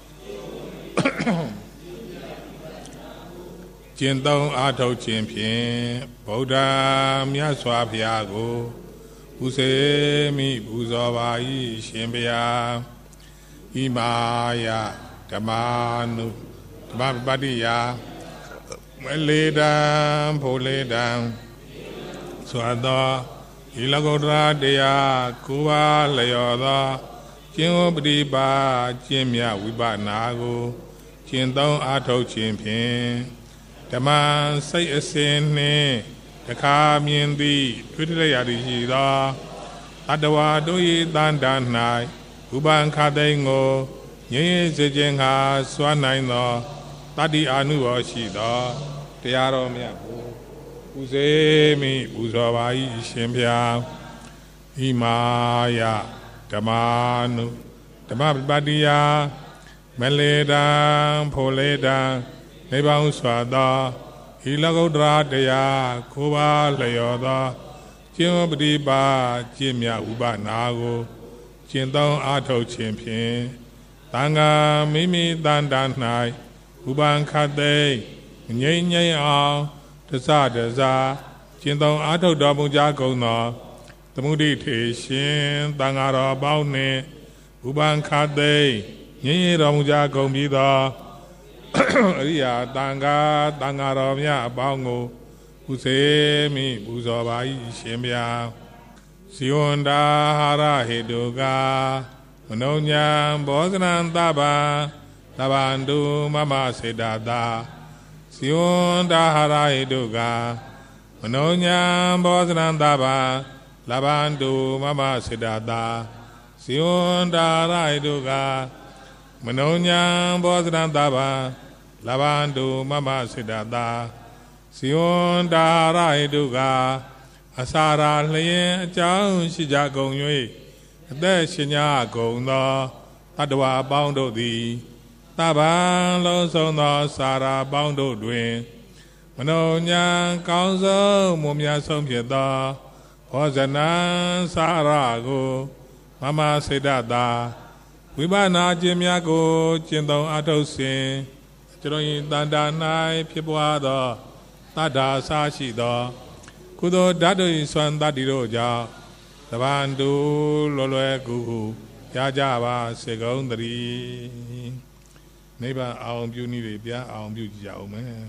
ကျင့်သုံးအားထုတ်ခြင်းဖြင့်ဗုဒ္ဓမြတ်စွာဘုရားကိုပူစေမိပူဇော်ပါ၏ရှင်ဘုရားဣမာယဓမ္မနုဓမ္မပฏิယမလေတံဖိုလေတံဆိုသောဤလောကုတ္တရာတရားကိုပါလျော်သောကျင့်ဝတ်ပฏิပါကျင့်မြတ်ဝိပဿနာကိုကျင့်သုံးအားထုတ်ခြင်းဖြင့်ဓမ္မစိတ်အစဉ်နှင့်တခါမြင်သည်တွေ့ထရရာသည်ရှိသောအတ္တဝါတို့၏တန်တာ၌ဥပံခသိင်ကိုငြိမ်းစေခြင်းဟာစွမ်းနိုင်သောတတ္တိအာနုဘောရှိသောတရားတော်မြတ်ကိုပူဇေမိပူဇော်ပါ၏ရှင်ဘုရားဣမာယဓမ္မနုဓမ္မပฏิယမလေတံဖိုလေတံနိဗ္ဗာန်ဟုဆိုသောဤလောကုတ္တရာတရားကိုပါလျော်သောကျင့်ဝတ်ပฏิပါကျင့်မြတ်ဥပနာကိုကျင့်သုံးအားထုတ်ခြင်းဖြင့်သံဃာမိမိတန်တာ၌ဥပံခသိငြိမ်းအောင်တစကျင့်သုံးအားထုတ်တော်မူကြကုန်သောသမုဒိထေရှင်သံဃာတော်ပေါင်းနှင့်ဥပံခသိငြိမ်းတော်မူကြကုန်ပြီးသောအရိယာသံဃာတော်များအပေါင်းကိုပူစေမိပူဇော်ပါ၏ရှင်ဗျာဇီဝန္တာဟာရဟေတုကမနုညံဘောဇနံသဗ္ဗံသဗ္ဗန္တုမမစေတသာဇီဝန္တာဟာရဟေတုကမနုညံဘောဇနံသဗ္ဗံလဗ္ဗန္တုမမစေတသာဇီဝန္တာဟာရဟေတုကမနုညံဘောဇနံသဗ္ဗံလဗ္ဗန္တုမမစေတသာဇီဝန္တာဟာရဟေတုကအစာရာလျင်အကြောင်းရှိကြကုန်၍အသက်ရှင်ကြကုန်သောတတ္တဝါအပေါင်းတို့သည်သဗ္ဗံလုံးစုံသောစာရာပေါင်းတို့တွင်မနောညာကောင်းဆုံးမွန်မြတ်ဆုံးဖြစ်သောဘောဇနံစာရာကိုမမစေတသာဝိပဿနာခြင်းများကိုကျင့်သုံးအထုတ်စဉ်ကျွန်တော်တန်တာ၌ဖြစ်ပွားသောတတ္တာဆာရှိသောကုသိုလ်ဓာတ်တို့၏စွမ်းတတ္တိတို့ကြောင့်သဗ္ဗန္တုလွယ်ကူဟုရကြပါစေကုန်သတည်းနိဗ္ဗာန်အောင်ပြုနည်းတွေပြန်အောင်ပြုကြအောင်မယ်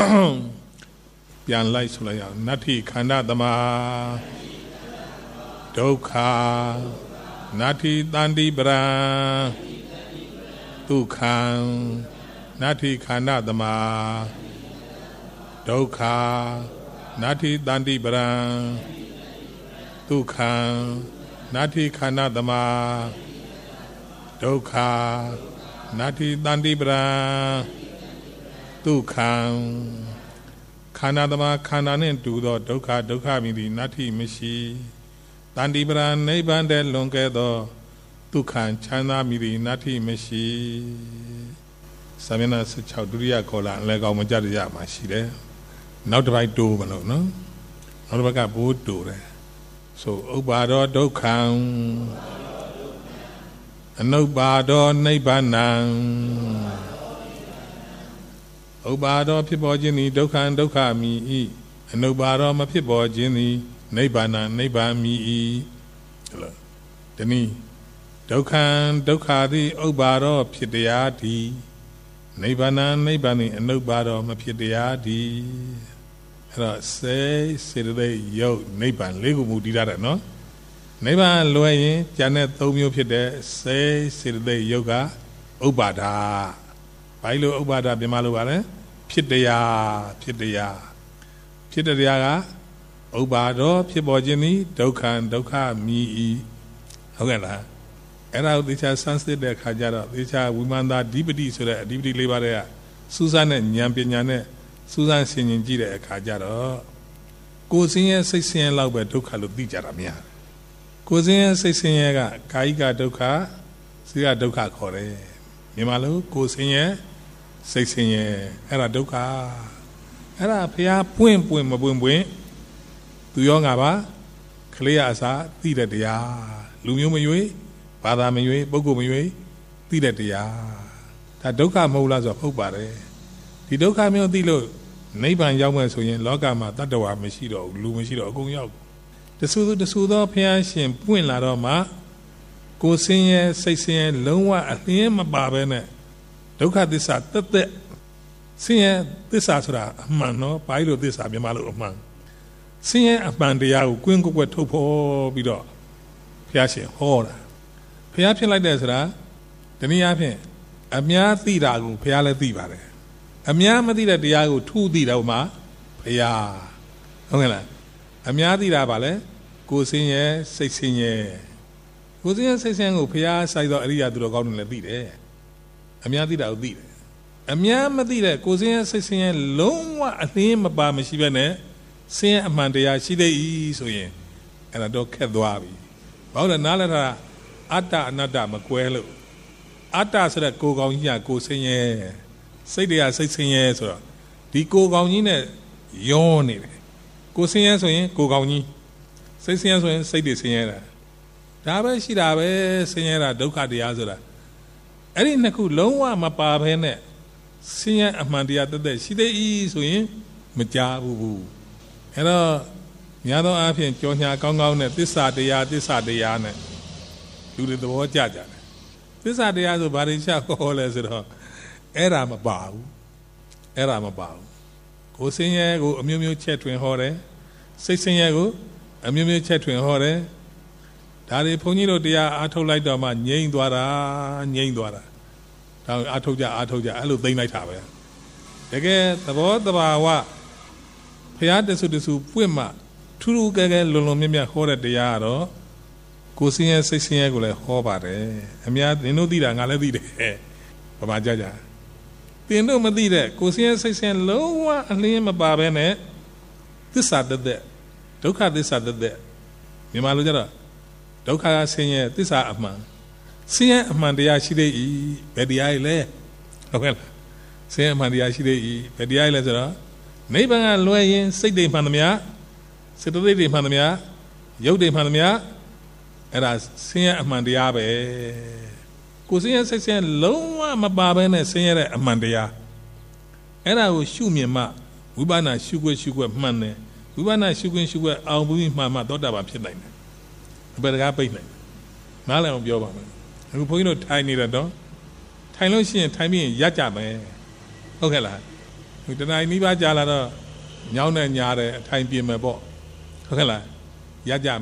ပြန်လိုက်ဆိုလိုက်အောင်နတ္ထိခန္ဓာသမ Dukkha Nati Tandi Bra Dukkha Nati Khanadama Dukkha Nati Tandi Bra Dukkha Nati Khanadama Dukkha Nati Tandi Bra Dukkha Khanadama Khananen Dudo Dukkha Dukkha Midi Nati Mishi Tandi Bra Nebande Longedo Dukkha Chana Midi Nati Mishi Samena Sachaw Duriya Kola Lego Majariya Mashide Not by do no not by boot do so Obado Dukkha Anobado Nebanang Obado Pibojini Dukkha Dukkha Mi Anobado Mapibojini Nebana Neba Mi Deni Dukkha Dukkha di Obado Pidiati Nebana Nebani Anobado Mapidiati Say Sidde Yo Neban Lego Mudida no Neban Loye Janet Tomio Pide say Sidde Yoga Obada Bailo Obada Bimaluare Pidea Pidea Obado Pibojini Dukkha Dukkha Mi Hogala Era Dicha Sanskrit de Kajara Dicha Wimanda Dibidi so that Dibidi Libarea Susan and Yampiane Susan Singing Jira Kajaro Gozin 16 Laube Dukkha Ludi Jaramia Gozin 16 Yaga Kaiga Dukkha Sia Dukkha Kore Mimalu Gozin 16 Era Dukkha Era Pia Puin Mabumbuin Tuyongaba Clear Asa Tida Dia Lumumi Pada Mui Bogu Mui Tida Dia Ta Dukkha Molas of Hopare The Dukkha Mio Dilo Neban Yaman Soyan Logama Tatawa Meshido Lumishido Gong The Sudo Piashin Puin Laroma Go Sing 16 Loma Athim Babene Dukkha Disa Tate Sing this Asura Mano Pilo this Abimalu Man Sing a Mandia Quinco Topo Bido Piashin Hora Piapin like this, the Niapin Amia Thidagu Piala Thibare Amia Madida Diago 2 Didoma Pia Ongela Amia Didabale Go Sing 16 years Go Sing 16 Pia Side Ria Drogon Ledide Amia Dida Dide Amia Madida Go Sing 16 Loma a theme about Mishivane Sing Amandia Shide so ye and a dog Kedwabi Bound another Atta Nada Maquelo Atta said that go on here, go sing say they are 16 years or the go on in yawning. Go sing so in go on 16 years when say this Sierra. Dabe Shidabe Sierra Doka de Azura. Erin Naku Loa Mapa Hene Singer Amandia the she they is in Majabu. Hello, Yado Apian Jonia Gong on this are the Yana. Do the word Jaja. This are the other Barisha call as it all. Eram about. Go sing go a mumu chatwin hore. 16 years ago, a mumu chatwin hore. Dari Ponino dia Ato like the man, Yang Dwara. Down Atoja, I look day night have. Again, the word the Bawa Piata Sudisu Puma, Turu Gagan Lolomia hore de Yaro. Go sing 16 years ago, Hobare. Amia, they know the Angaladide. Pamajaja. They know Madida. Go sing 16 lower and name a babene. This are the Doka this are the Mimalujara. Doka sing this are a man. Sing a Mandiashi, Bedia le. Well, sing a Mandiashi, Bedia letter. Neighbor and lawyer, 6 day Panamia, Saturday Panamia, Yode Panamia. Era Sing Amandiabe. Cousin 16 low my babene sing Amandia. Era will shoot me ma. We banna sugar money. We banna sugar. I'll be mamma daughter of Pidline. But I pay me. Mala of your woman. You put no tiny dog. Tiny she and tiny yacha me. Okay, lad. We deny Niva Jala. Nyana and Yare, time be my boy. Okay, lad. Yaja me.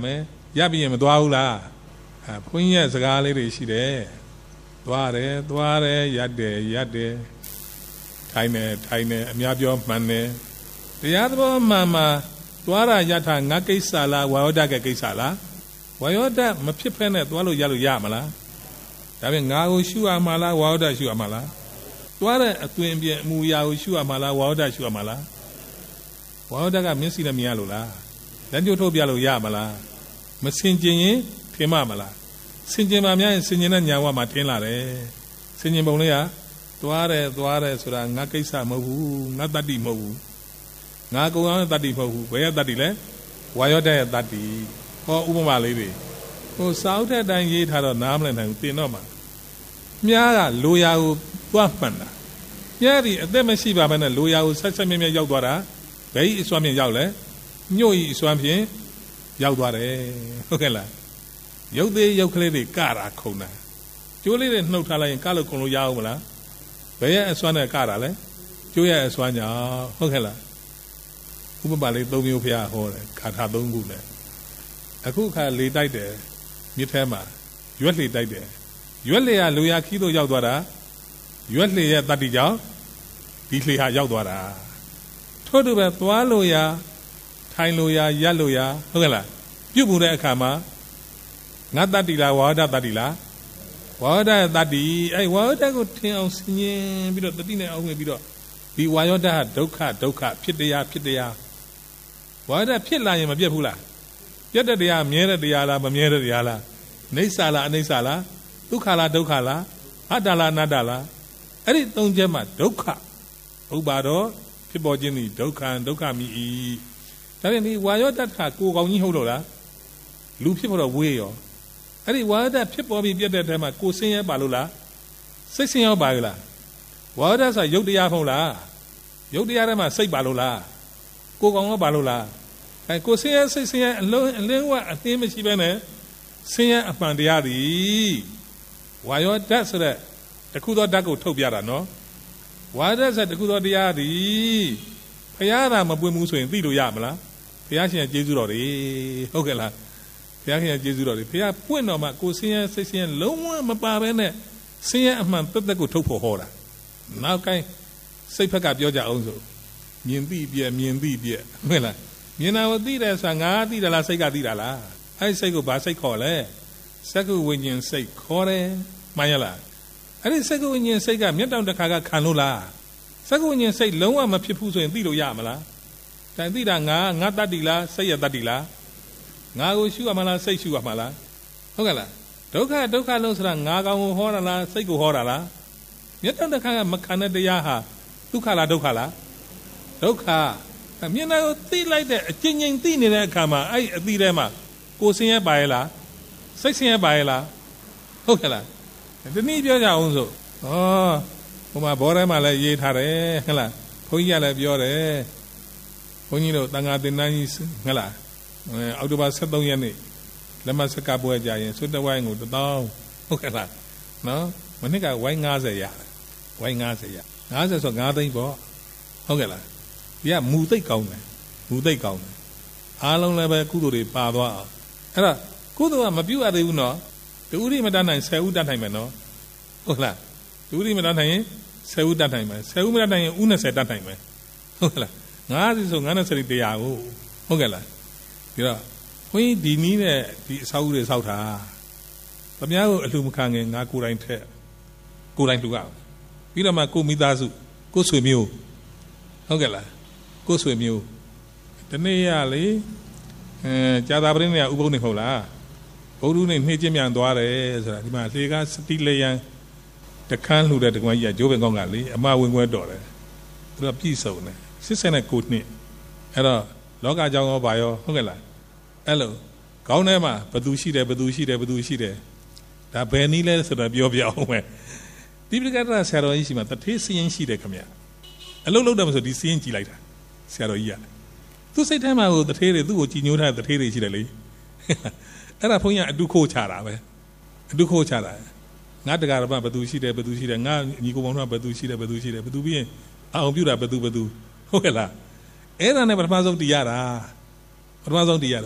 ရပ်ပြီးရင်မသွားဘူးလားဘုန်းကြီးရဲ့စကားလေးတွေရှိတယ်သွားတယ်ရက်တယ်ထိုင်တယ်အများပြောမှန်တယ်တရားသဘောမှန်မှာသွားတာယထာငါကိစ္စလားဝါယောဒကကိစ္စလားဝါယောဒမဖြစ်ဖဲနဲ့သွားလို့ရမလားဒါပေမဲ့ငါကိုရှုရမှာလားဝါယောဒရှုရမှာလားသွားတဲ့အသွင်ပြင်အမူအရာကိုရှုရမှာလားဝါယောဒရှုရမှာလားဝါယောဒကမျက်စိနဲ့မြင်ရလို့လားလက်ညှိုးထုတ်ပြလို့ရမလားမစင်ကျင်ရင်ထင်မလားစင်ကျင်မှများရင်စင်ကျင်တဲ့ညာဝမှာထင်းလာတယ်စင်ကျင်ပုံလေးကသွားတယ်ဆိုတာငါကိစ္စမဟုတ်ဘူးငါတတ္တိမဟုတ်ဘူးငါကုံအောင်တတ္တိမဟုတ်ဘူးဘယ်ရဲ့တတ္တိလဲဝါယောဒရဲ့တတ္တိဟောဥပမာလေးတွေစာအုပ်တဲ့အတိုင်းရေးထားတော့နားမလည်နိုင်ဘူးတင်တော့မှမြားကလိုရာကိုသွားမှန်တာမြားဒီအသက်မရှိပါဘဲနဲ့လိုရာကိုဆက်မြဲရောက်သွားတာဘယ်အစွမ်းဖြင့်ရောက်လဲညို့ဤအစွမ်းဖြင့်ရောက်သွားတယ်ဟုတ်ကဲ့လားရုပ်သေးရုပ်ကလေးတွေကတာခုံတာကျိုးလေးတွေနှုတ်ထားလိုက်ရင်ကလို့ခုံလို့ရအောင်မလားဘယ်ရဲ့အစွမ်းနဲ့ကတာလဲကျိုးရဲ့အစွမ်းကြောင့်ဟုတ်ကဲ့လားဥပမာလေး၃မျိုးဖျားဟောတယ်ခါထာ၃ခုနဲ့အခုခါလေတိုက်တယ်မြစ်ထဲမှာရွက်လေတိုက်တယ်ရွက်လေကလူရခီးတို့ရောက်သွားတာရွက်လေရဲ့တတ္တိကြောင့်ဒီလေဟာရောက်သွားတာထို့တူပဲသွားလို့ရထိုင်လို့ရရက်လို့ရဟုတ်ကဲ့လားပြုတ်မှုတဲ့အခါမှာငါတတ္တိလားဝါဒတတ္တိလားဝါဒတတ္တိအဲ့ဝါဒကိုထင်အောင်ဆင်ញင်ပြီးတော့တတိနဲ့အောင်ဝင်ပြီးတော့ဒီဝါယောဒဟာဒုက္ခဖြစ်တရားဝါဒဖြစ်လာရင်မပြတ်ဘူးလားပြတ်တဲ့တရားမြဲတဲ့တရားလားမမြဲတဲ့တရားလားနိစ္စလားအနိစ္စလားဒုက္ခလားဒုက္ခလားအတ္တလားအနတ္တလားအဲ့ဒီသုံးချက်မှာဒုက္ခဥပါတော့ဖြစ်ပေါ်ခြင်းဒီဒုက္ခမိဤဒါပြန်ဒီဝါယောဒတ်ခကိုကောင်းကြီးဟုတ်လို့လားလူဖြစ်ဖို့တော့ဝေးရောအဲ့ဒီဝါဒတ်ဖြစ်ပေါ်ပြီးပြတ်တဲ့ထဲမှာကိုဆင်းရဲပါလို့လားစိတ်ဆင်းရဲပါလားဝါဒတ်ဆိုရုပ်တရားမဟုတ်လားရုပ်တရားထဲမှာစိတ်ပါလို့လားကိုကောင်းရောပါလို့လားကိုဆင်းရဲစိတ်ဆင်းရဲအလင်းဝအသိမရှိဘဲနဲ့ဆင်းရဲအမှန်တရားဒီဝါယောဓာတ်ဆိုတဲ့တခုသောဓာတ်ကိုထုတ်ပြတာနော်ဝါဒတ်ဆိုတခုသောတရားဒီဘုရားသာမပွင့်ဘူးဆိုရင်သိလို့ရမလားဘုရားရှင်ရဲ့ကျေးဇူးတော်တွေဟုတ်ကဲ့လားဘုရားရှင်ရဲ့ကျေးဇူးတော်တွေဘုရားပွင့်တော်မှာကိုဆင်းရဲစိတ်ဆင်းရဲလုံးဝမပါဘဲနဲ့ဆင်းရဲအမှန်သက်ကိုထုတ်ဖို့ဟောတာနောက်ကိုင်းစိတ်ဖက်ကပြောကြအောင်ဆိုမြင်သိပြဟုတ်လားမြင်တာကိုသိတယ်ဆိုတာငါသိတယ်လားစိတ်ကသိတာလားအဲ့စိတ်ကိုဘာစိတ်ခေါ်လဲစက္ခုဝိညာဉ်စိတ်ခေါ်တယ်မှန်ရလားအဲ့ဒီစက္ခုဝိညာဉ်စိတ်ကမျက်တောင်တစ်ခါကခံလို့လားစက္ခုဝိညာဉ်စိတ်လုံးဝမဖြစ်ဘူးဆိုရင်သိလို့ရမလားတိုင်သိတာငါတတ္တိလားစိတ်ရတတ္တိလားငါကိုရှုရမလားစိတ်ရှုရမလားဟုတ်ကဲ့လားဒုက္ခလုံးဆိုတာငါကောင်ကိုဟောတာလားစိတ်ကိုဟောတာလားမျက်တောင်တစ်ခါကမခံတဲ့တရားဟာဒုက္ခလားဒုက္ခလားဒုက္ခမျက်နှာကိုသိလိုက်တဲ့အကျဉ်းချင်းသိနေတဲ့အခါမှာအဲ့အသိထဲမှာကိုဆင်းရဲပါရဲ့လားစိတ်ဆင်းရဲပါရဲ့လားဟုတ်ကဲ့လားဒီနည်းပြောကြအောင်ဆိုဟိုမှာဘောထဲမှာလည်းရေးထားတယ်ဟုတ်လားဘုန်းကြီးကလည်းပြောတယ်ဘုန်းကြီးတို့တန်ဃာသင်တန်းကြီးဟုတ်လားအောက်တိုဘာ23ရက်နေ့လက်မစကပွဲကြရင်ဆွတ်တဝိုင်းကို1000ဟုတ်ကဲ့လားနော်မနစ်ကဝိုင်း90ရဝိုင်း90ရ90ဆို9သိန်းပေါ့ဟုတ်ကဲ့လားဒီကမူသိတ်ကောင်းတယ်အားလုံးလည်းပဲကုသိုလ်တွေပါသွားအောင်အဲ့ဒါကုသိုလ်ကမပြုတ်ရသေးဘူးနော်တူဥရိမတတ်နိုင်10ဦးတတ်နိုင်မယ်နော်ဟုတ်လားတူဥရိမတတ်နိုင်ရင်10ဦးတတ်နိုင်မယ်10ဦးမတတ်နိုင်ရင်ဦး20တတ်နိုင်မယ်ဟုတ်လား90ဆို90တရားကိုဟုတ်ကဲ့လားပြီးတော့ဘုန်းကြီးဒီနည်းနဲ့ဒီအဆောက်အဦတွေဆောက်တာဗမားကိုအလှမခံငင်ငါကိုယ်တိုင်ထက်ကိုယ်တိုင်လူရအောင်ပြီးတော့မှကိုမိသားစုကိုဆွေမျိုးဟုတ်ကဲ့လားကိုဆွေမျိုးဒီနေ့ရလေကြာသာပရင်းနဲ့ဥပုပ်နေမဟုတ်လားဘုဒ္ဓနဲ့နှိမ့်ချင်းမြန်သွားတယ်ဆိုတာဒီမှာလေကစတိလျံတခန်းလှူတဲ့တကွန်းကြီးကဂျိုးပင်ကောင်းကလေအမဝင်ခွဲတော်တယ်သူကပြည့်စုံတယ်89နှစ်အဲ့တော့လောကကြောင်းရောဘာရောဟုတ်ကဲ့လားအဲ့လိုခေါင်းထဲမှာဘသူရှိတယ်ဒါဘယ်နည်းလဲဆိုတော့ပြောပြအောင်မယ်ဒီပရိကတ္တဆရာတော်ကြီးရှိမှတထေးစရင်ရှိတယ်ခင်ဗျအလုံးလုံးတယ်မဆိုဒီစရင်ကြည့်လိုက်တာဆရာတော်ကြီးကသူစိတ်ထဲမှာကိုတထေးတွေသူ့ကိုကြည်ညိုထားတဲ့တထေးတွေရှိတယ်လေအဲ့ဒါဘုန်းကြီးကအတုခိုးချတာပဲအတုခိုးချတာငါတကာရမဘသူရှိတယ်ငါညီကိုပေါင်းတော့ဘသူရှိတယ်ဘသူပြီးရင်အောင်ပြတာဘသူဟုတ်ကဲ့လားအဲ့ဒါနဲ့ပထမဆုံးတည်ရတာဒီ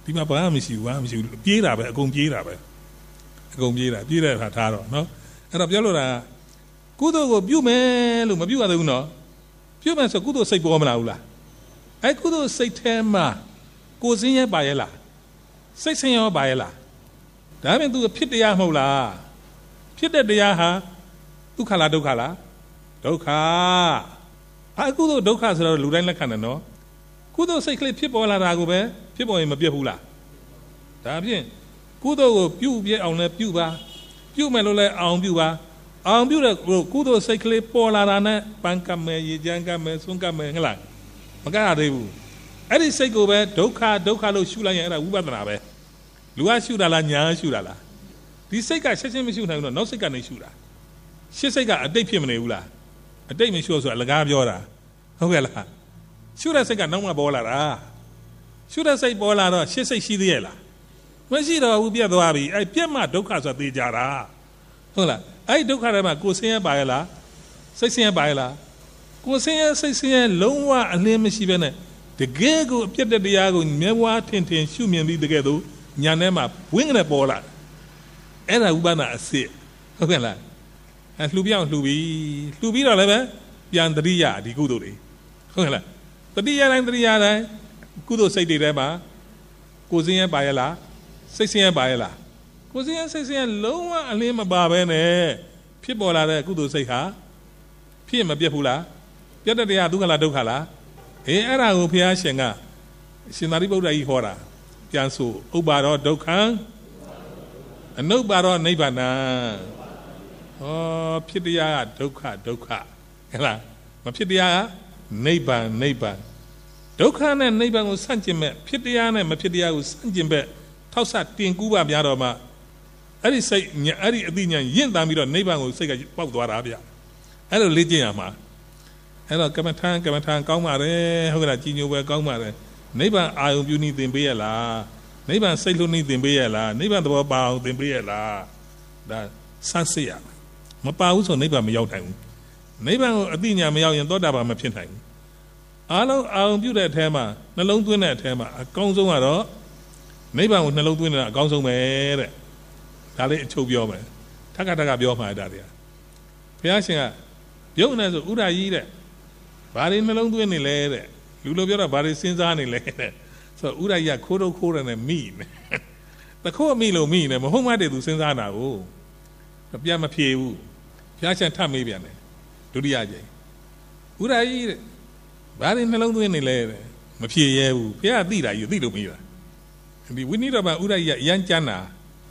ဒီမှာဘာမှမရှိဘူးပြေးတာပဲအကုန်ပြေးတာပဲအကုန်ပြေးတာထားတော့နော်အဲ့တော့ပြောလို့တာကုသိုလ်ကိုပြုမယ်လို့မပြုရသေးဘူးနော်ပြုမယ်ဆိုကုသိုလ်စိတ်ပေါ်မလာဘူးလားအဲ့ကုသိုလ်စိတ်ထဲမှာကိုယ်စင်းရဲပါရဲ့လားစိတ်ဆင်းရဲပါရဲ့လားဒါပေမဲ့ तू ဖြစ်တရားမဟုတ်လားဖြစ်တဲ့တရားဟာဒုက္ခလားဒုက္ခလားဒုက္ခအခုတော့ဒုက္ခဆိုတော့လူတိုင်းလက်ခံတယ်နော်ကုသိုလ်စိတ်ကလေးဖြစ်ပေါ်လာတာကိုပဲဖြစ်ပေါ်ရင်မပြတ်ဘူးလားဒါဖြင့်ကုသိုလ်ကိုပြုပြအောင်လဲပြုပါပြုမယ်လို့လဲအောင်ပြုပါအောင်ပြုတဲ့ကုသိုလ်စိတ်ကလေးပေါ်လာတာနဲ့ပန်းကပ်မယ်ရေချမ်းကပ်မယ်ဆွန်းကပ်မယ်ဟဲ့လားမကရသေးဘူးအဲ့ဒီစိတ်ကိုပဲဒုက္ခလို့ရှုလိုက်ရင်အဲ့ဒါဝိပဿနာပဲလူကရှုတာလားညာရှုတာလားဒီစိတ်ကချက်ချင်းမရှုနိုင်ဘူးတော့နောက်စိတ်ကနေရှုတာရှစ်စိတ်ကအတိတ်ဖြစ်မနေဘူးလားအတိတ်မရှုဆိုအလကားပြောတာဟုတ်ကဲ့လားရှုတဲ့စိတ်ကနောက်မှပေါ်လာတာရှုတဲ့စိတ်ပေါ်လာတော့ရှစ်စိတ်ရှိသေးရဲ့လားမရှိတော့ဘူးပြတ်သွားပြီအဲ့ပြတ်မှဒုက္ခဆိုတာသိကြတာဟုတ်လားအဲ့ဒုက္ခထဲမှာကိုယ်ဆင်းရဲပါရဲ့လားစိတ်ဆင်းရဲပါရဲ့လားကိုယ်ဆင်းရဲစိတ်ဆင်းရဲလုံးဝအလင်းမရှိဘဲနဲ့တကယ်ကိုအပြတ်တဲ့တရားကိုမျက်ဝါးထင်ရှုမြင်ပြီးတကယ်တော့ညာထဲမှာဝင်းကနေပေါ်လာအဲ့ဒါဥပဒနာအစစ်ဟုတ်ကဲ့လားလှူပြောင်းလှူပြီးတော့လည်းပဲပြန်တတိယဒီကုသိုလ်တွေဟုတ်ကဲ့လားတတိယတိုင်းကုသိုလ်စိတ်တွေထဲမှာကိုယ်စင်းရဲပါရဲ့လားစိတ်စင်းရဲပါရဲ့လားကိုယ်စင်းရဲစိတ်စင်းရဲလုံးဝအလင်းမပါဘဲနဲ့ဖြစ်ပေါ်လာတဲ့ကုသိုလ်စိတ်ဟာဖြစ်မပြတ်ဘူးလားပြတ်တဲ့တရားဒုက္ခလားဒုက္ခလားအဲ့ဒါကိုဘုရားရှင်ကရှင်သာရိပုတ္တရာကြီးဟောတာပြန်ဆိုဥပ္ပါရောဒုက္ခံအနုပ္ပါရောနိဗ္ဗာန်ဟောဖြစ်တရားကဒုက္ခဟဲ့လားမဖြစ်တရားကနိဗ္ဗာန်ဒုက္ခနဲ့နိဗ္ဗာန်ကိုဆန့်ကျင်မဲ့ဖြစ်တရားနဲ့မဖြစ်တရားကိုဆန့်ကျင်မဲ့ထောက်ဆတင်ကူးပါများတော့မှအဲ့ဒီစိတ်အဲ့ဒီအသိဉာဏ်ရင့်တမ်းပြီးတော့နိဗ္ဗာန်ကိုစိတ်ကပေါက်သွားတာဗျအဲ့လိုလေ့ကျင့်ရမှာအဲ့တော့ကမ္မထံကောင်းပါတယ်ဟုတ်ကဲ့လားကြီးညိုပဲကောင်းပါတယ်နိဗ္ဗာန်အာယုံပြုနည်းသင်ပေးရလားနိဗ္ဗာန်စိတ်လှုပ်နည်းသင်ပေးရလားနိဗ္ဗာန်သဘောပါအောင်သင်ပေးရလားဒါဆန်းစစ်ရမပါဘူးဆိုနိဗ္ဗာန်မရောက်နိုင်ဘူးနိဗ္ဗာန်ကိုအသိဉာဏ်မရောက်ရင်သောတာပန်မဖြစ်နိုင်ဘူးအားလုံးအာယုံပြုတဲ့အထဲမှာနှလုံးသွင်းတဲ့အထဲမှာအကောင်းဆုံးကတော့နိဗ္ဗာန်ကိုနှလုံးသွင်းတာအကောင်းဆုံးပဲတဲ့ဒါလေးအချုပ်ပြောမယ်ထက်ကပြောမှာဒါတွေကဘုရားရှင်ကပြုတ်နေဆိုဥဒ္ဓကြီးတဲ့ဘာတွေနှလုံးသွင်းနေလဲတဲ့လူလိုပြောတော့ဘာတွေစဉ်းစားနေလဲတဲ့ဆိုဥဒ္ဓကြီးကခိုးတယ်နဲ့မိနေတခိုးမိလို့မိနေမဟုတ်မှတဲ့သူစဉ်းစားတာကိုပြန်မဖြေဘူးဘုရားရှင်ထပ်မေးပြန်တယ်ဒုတိယကြိမ်ဥဒ္ဓကြီးတဲ့ဘာတွေနှလုံးသွင်းနေလဲတဲ့မဖြေရဲဘူးဘုရားသိတာယူသိလို့မေးတာဒီဝိနည်းတော်မှာဥဒ္ဓကြီးကအရန်ကျမ်းတာ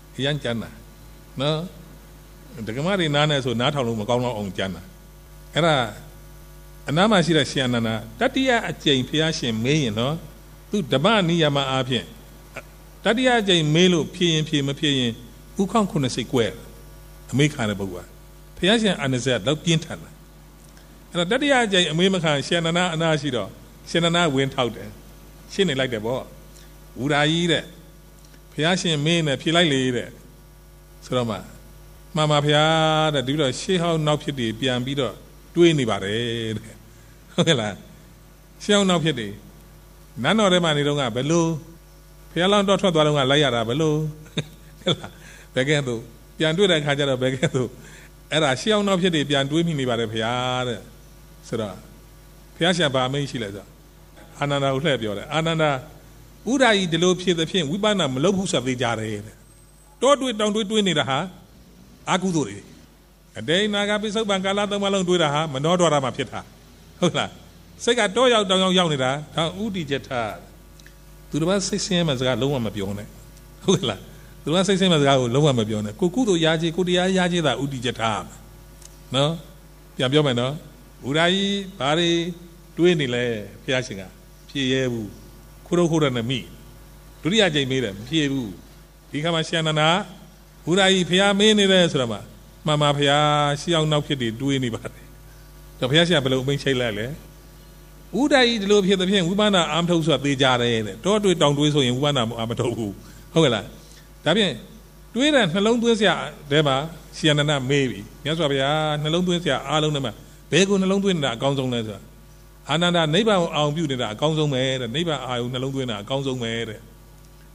နော်ဒကမတွေနားနေဆိုနားထောင်လို့မကောင်းတော့အောင်ကျမ်းတာအဲ့ဒါအနားမှာရှိတဲ့ရှင်အနန္ဒာတတိယအကျိန်ဘုရားရှင်မေးရင်နော်သူဓမ္မနိယမအားဖြင့်တတိယအကျိန်မေးလို့ဖြေရင်ဖြေမဖြေရင်ဥခေါင်း90ကွဲအမေးခံတဲ့ပုဂ္ဂိုလ်ဘုရားရှင်အာနဇက်တော့ပြင်းထန်တယ်အဲ့တော့တတိယအကျိန်အမေးမခံရှင်အနန္ဒာအနာရှိတော့ရှင်အနန္ဒာဝင်ထောက်တယ်ရှင်းနေလိုက်တယ်ပေါ့ဝူရာကြီးတဲ့ဘုရားရှင်မင်းနဲ့ဖြေလိုက်လေတဲ့ဆိုတော့မှန်ပါဘုရားတဲ့ဒီလိုရှေးဟောင်းနောက်ဖြစ်တွေပြန်ပြီးတော့တွေးနေပါတယ်တဲ့ဟုတ်ကဲ့လားရှေးဟောင်းနောက်ဖြစ်တွေနန်းတော်ထဲမှာနေတော့ကဘယ်လိုဘုရားလောင်းတော့ထွက်သွားတော့ကလိုက်ရတာဘယ်လိုဟုတ်လားဘယ်ကဲ့သို့ပြန်တွေးတဲ့အခါကျတော့ဘယ်ကဲ့သို့အဲ့ဒါရှေးဟောင်းနောက်ဖြစ်တွေပြန်တွေးမိနေပါတယ်ဘုရားတဲ့ဆိုတော့ဘုရားရှင်ဗာမိတ်ရှိလဲဆိုအာနန္ဒာကိုလှည့်ပြောတယ်အာနန္ဒာဥဒ္ဓကြီးဒီလိုဖြစ်သဖြင့်ဝိပဿနာမလုပ်ဘူးဆိုသိကြတယ်တဲ့တောတွေးတောင်တွေးနေတာဟာအာကုသိုလ်တွေအတေနာဂပိစုပန်ကာလသုံးပါးလုံးတွေးတာဟာမနောဒွါရမှာဖြစ်တာဟုတ်လားစိတ်ကတောရောက်တောင်ရောက်နေတာဒါဥဒိကျထသူတို့ကစိတ်ဆင်းရဲမှစကားလုံးဝမပြောနဲ့ဟုတ်ကဲ့လားသူတို့ကစိတ်ဆင်းရဲမှစကားကိုလုံးဝမပြောနဲ့ကိုကုသိုလ်ရာကြီးကိုတရားရာကြီးတာဥဒိကျထနော်ပြန်ပြောမယ်နော်ဥဒ္ဓကြီးဘာတွေတွေးနေလဲဘုရားရှင်ကဖြေရဲဘူးခိုးရနဲ့မိဒုတိယကြိမ်မေးတယ်မဖြေဘူးဒီခါမှာရှင်အနန္ဒာဥဒ္ဓကြီးဘုရားမင်းနေတယ်ဆိုတော့မှန်ပါဘုရားရှေးအောင်နောက်ဖြစ်တွေတွေးနေပါတယ်တော့ဘုရားရှင်ကဘယ်လိုအမိန့်ချိတ်လိုက်လဲဥဒ္ဓကြီးဒီလိုဖြစ်တဲ့ဖြင့်ဝိပဿနာအာမထုတ်ဆိုတာသိကြတယ်တဲ့တောတွေတောင်တွေးဆိုရင်ဝိပဿနာအာမထုတ်ဘူးဟုတ်ကဲ့လားဒါဖြင့်တွေးတဲ့နှလုံးသွင်းစရာတဲမှာရှင်အနန္ဒာမေးပြီမြတ်စွာဘုရားနှလုံးသွင်းစရာအားလုံးထဲမှာဘယ်ကိုနှလုံးသွင်းနေတာအကောင်းဆုံးလဲဆိုတာအာနန္ဒာနိဗ္ဗာန်ကိုအောင်ပြုနေတာအကောင်းဆုံးပဲတဲ့နိဗ္ဗာန်အာယုနှလုံးသွင်းတာအကောင်းဆုံးပဲတဲ့